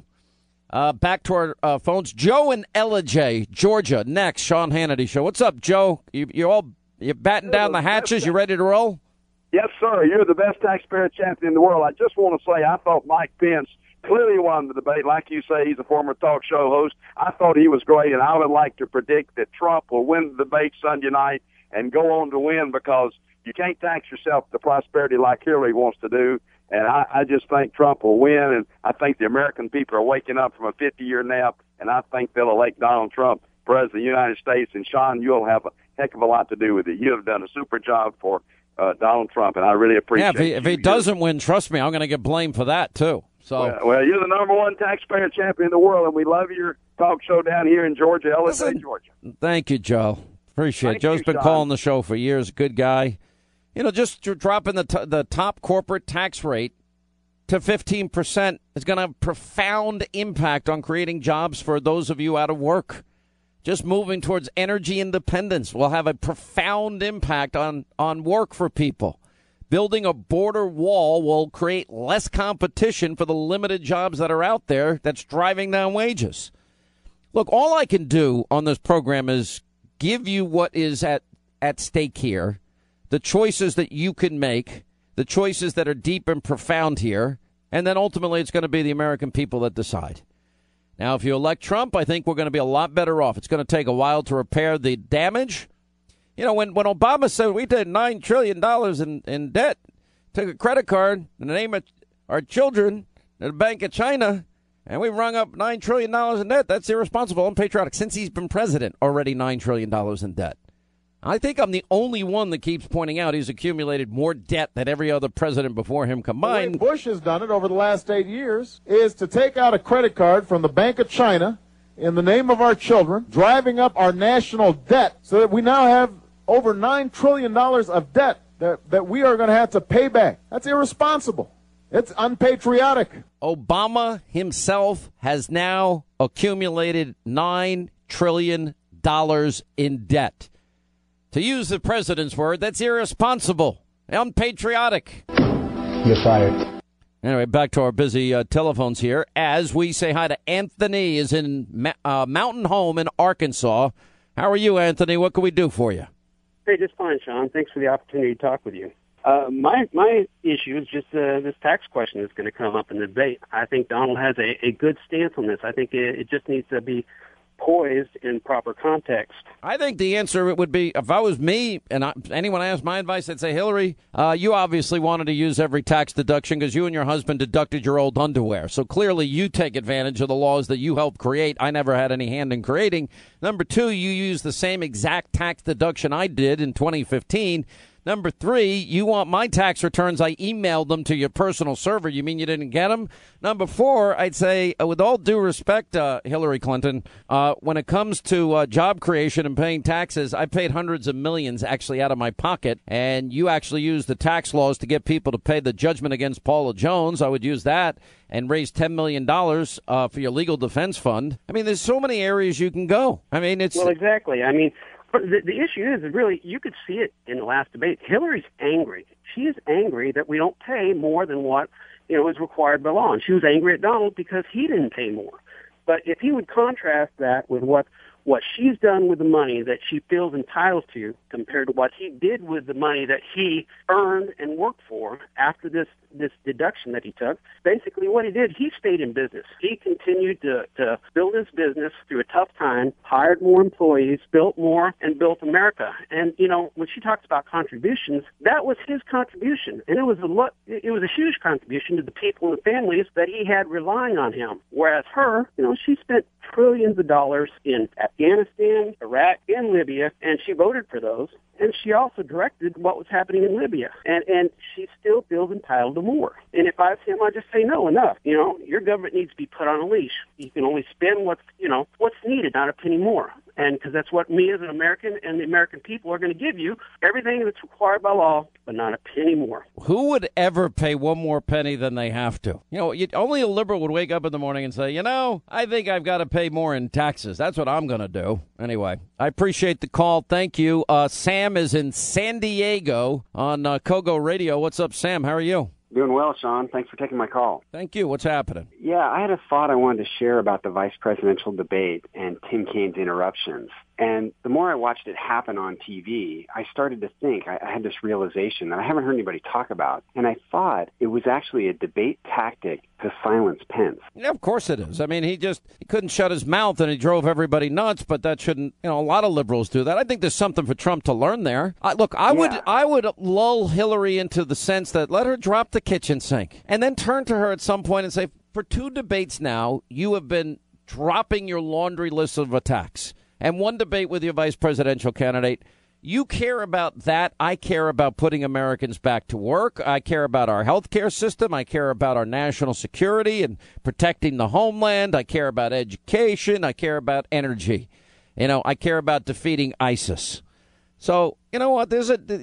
Back to our phones. Joe and Ellijay, Georgia. Next, Sean Hannity Show. What's up, Joe? You're batting down the hatches? You ready to roll? Yes, sir. You're the best taxpayer champion in the world. I just want to say I thought Mike Pence clearly won the debate. Like you say, he's a former talk show host. I thought he was great, and I would like to predict that Trump will win the debate Sunday night and go on to win, because you can't tax yourself to prosperity like Hillary wants to do. And I just think Trump will win, and I think the American people are waking up from a 50-year nap, and I think they'll elect Donald Trump president of the United States. And, Sean, you'll have a heck of a lot to do with it. You have done a super job for Donald Trump, and I really appreciate it. Yeah, if he doesn't win, trust me, I'm going to get blamed for that, too. So, well, you're the number one taxpayer champion in the world, and we love your talk show down here in Georgia, Ellijay, Georgia. Thank you, Joe. Appreciate it. Joe's been calling the show for years. Good guy. Just dropping the top corporate tax rate to 15% is going to have a profound impact on creating jobs for those of you out of work. Just moving towards energy independence will have a profound impact on work for people. Building a border wall will create less competition for the limited jobs that are out there that's driving down wages. Look, all I can do on this program is give you what is at stake here, the choices that you can make, the choices that are deep and profound here, and then ultimately it's going to be the American people that decide. Now, if you elect Trump, I think we're going to be a lot better off. It's going to take a while to repair the damage. When Obama said we did $9 trillion in debt, took a credit card in the name of our children at the Bank of China, and we rung up $9 trillion in debt, that's irresponsible, unpatriotic. Since he's been president, already $9 trillion in debt. I think I'm the only one that keeps pointing out he's accumulated more debt than every other president before him combined. The way Bush has done it over the last 8 years is to take out a credit card from the Bank of China in the name of our children, driving up our national debt so that we now have over $9 trillion of debt that we are going to have to pay back. That's irresponsible. It's unpatriotic. Obama himself has now accumulated $9 trillion in debt. To use the president's word, that's irresponsible, unpatriotic. You're fired. Anyway, back to our busy telephones here as we say hi to Anthony is in Mountain Home in Arkansas. How are you, Anthony? What can we do for you? Hey, just fine, Sean. Thanks for the opportunity to talk with you. My issue is just this tax question that's going to come up in the debate. I think Donald has a good stance on this. I think it just needs to be poised in proper context. I think the answer would be, if I was me and anyone asked my advice, I'd say, Hillary, you obviously wanted to use every tax deduction because you and your husband deducted your old underwear. So clearly you take advantage of the laws that you helped create. I never had any hand in creating. Number two, you use the same exact tax deduction I did in 2015. Number three, you want my tax returns. I emailed them to your personal server. You mean you didn't get them? Number four, I'd say, with all due respect, Hillary Clinton, when it comes to job creation and paying taxes, I paid hundreds of millions actually out of my pocket. And you actually use the tax laws to get people to pay the judgment against Paula Jones. I would use that and raise $10 million for your legal defense fund. I mean, there's so many areas you can go. I mean, it's... Well, exactly. I mean... But the issue is really, you could see it in the last debate. Hillary's angry. She is angry that we don't pay more than what, is required by law. And she was angry at Donald because he didn't pay more. But if he would contrast that with what she's done with the money that she feels entitled to compared to what he did with the money that he earned and worked for after this deduction that he took, basically what he did, he stayed in business. He continued to build his business through a tough time, hired more employees, built more, and built America. And, when she talks about contributions, that was his contribution. And it was a huge contribution to the people and the families that he had relying on him. Whereas her, she spent trillions of dollars in Afghanistan, Iraq, and Libya, and she voted for those. And she also directed what was happening in Libya. And she still feels entitled to more. And if I was him, I'd just say, no, enough. Your government needs to be put on a leash. You can only spend what's needed, not a penny more. And because that's what me as an American and the American people are going to give you, everything that's required by law, but not a penny more. Who would ever pay one more penny than they have to? Only a liberal would wake up in the morning and say, I think I've got to pay more in taxes. That's what I'm going to do. Anyway, I appreciate the call. Thank you. Sam is in San Diego on Kogo Radio. What's up, Sam? How are you? Doing well, Sean. Thanks for taking my call. Thank you. What's happening? Yeah, I had a thought I wanted to share about the vice presidential debate and Tim Kaine's interruptions. And the more I watched it happen on TV, I started to think, I had this realization that I haven't heard anybody talk about. And I thought it was actually a debate tactic to silence Pence. Yeah, of course it is. I mean, he couldn't shut his mouth and he drove everybody nuts, but that shouldn't, a lot of liberals do that. I think there's something for Trump to learn there. I would lull Hillary into the sense that let her drop the kitchen sink and then turn to her at some point and say, for 2 debates now, you have been dropping your laundry list of attacks. And 1 debate with your vice presidential candidate. You care about that. I care about putting Americans back to work. I care about our health care system. I care about our national security and protecting the homeland. I care about education. I care about energy. I care about defeating ISIS. So, you know what?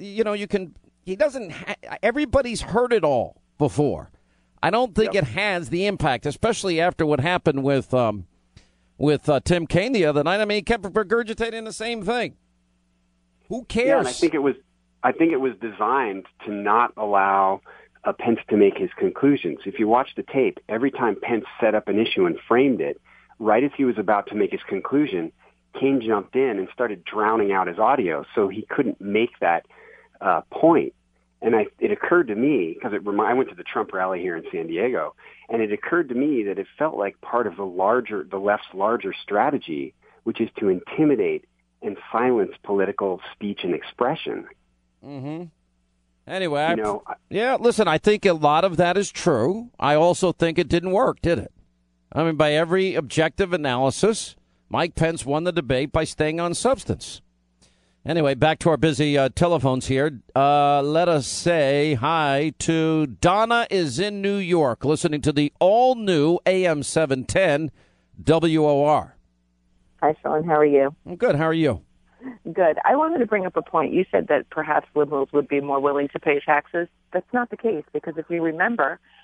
Everybody's heard it all before. I don't think it has the impact, especially after what happened with Tim Kaine the other night. I mean, he kept regurgitating the same thing. Who cares? Yeah, and I think it was designed to not allow Pence to make his conclusions. If you watch the tape, every time Pence set up an issue and framed it, right as he was about to make his conclusion, Kaine jumped in and started drowning out his audio, so he couldn't make that point. And it occurred to me, because I went to the Trump rally here in San Diego, and it occurred to me that it felt like part of the left's larger strategy, which is to intimidate and silence political speech and expression. Mm-hmm. Anyway, listen, I think a lot of that is true. I also think it didn't work, did it? I mean, by every objective analysis, Mike Pence won the debate by staying on substance. Anyway, back to our busy telephones here. Let us say hi to Donna is in New York, listening to the all-new AM 710 WOR. Hi, Sean. How are you? I'm good. How are you? Good. I wanted to bring up a point. You said that perhaps liberals would be more willing to pay taxes. That's not the case, because if you remember,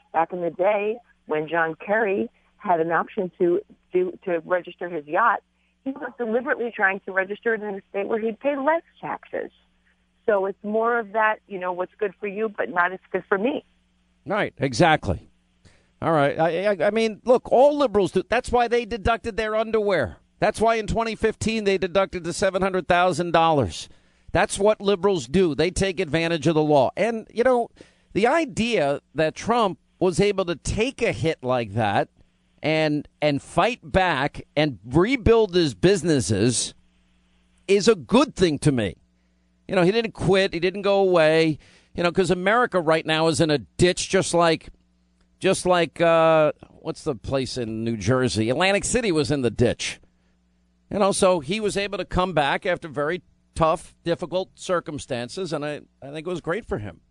back in the day when John Kerry had an option to register his yacht, he was deliberately trying to register it in a state where he'd pay less taxes. So it's more of that, what's good for you, but not as good for me. Right, exactly. All right. I mean, look, all liberals do. That's why they deducted their underwear. That's why in 2015 they deducted the $700,000. That's what liberals do. They take advantage of the law. And, the idea that Trump was able to take a hit like that and fight back and rebuild his businesses is a good thing to me. He didn't quit. He didn't go away, because America right now is in a ditch just like what's the place in New Jersey? Atlantic City was in the ditch. So he was able to come back after very tough, difficult circumstances, and I think it was great for him.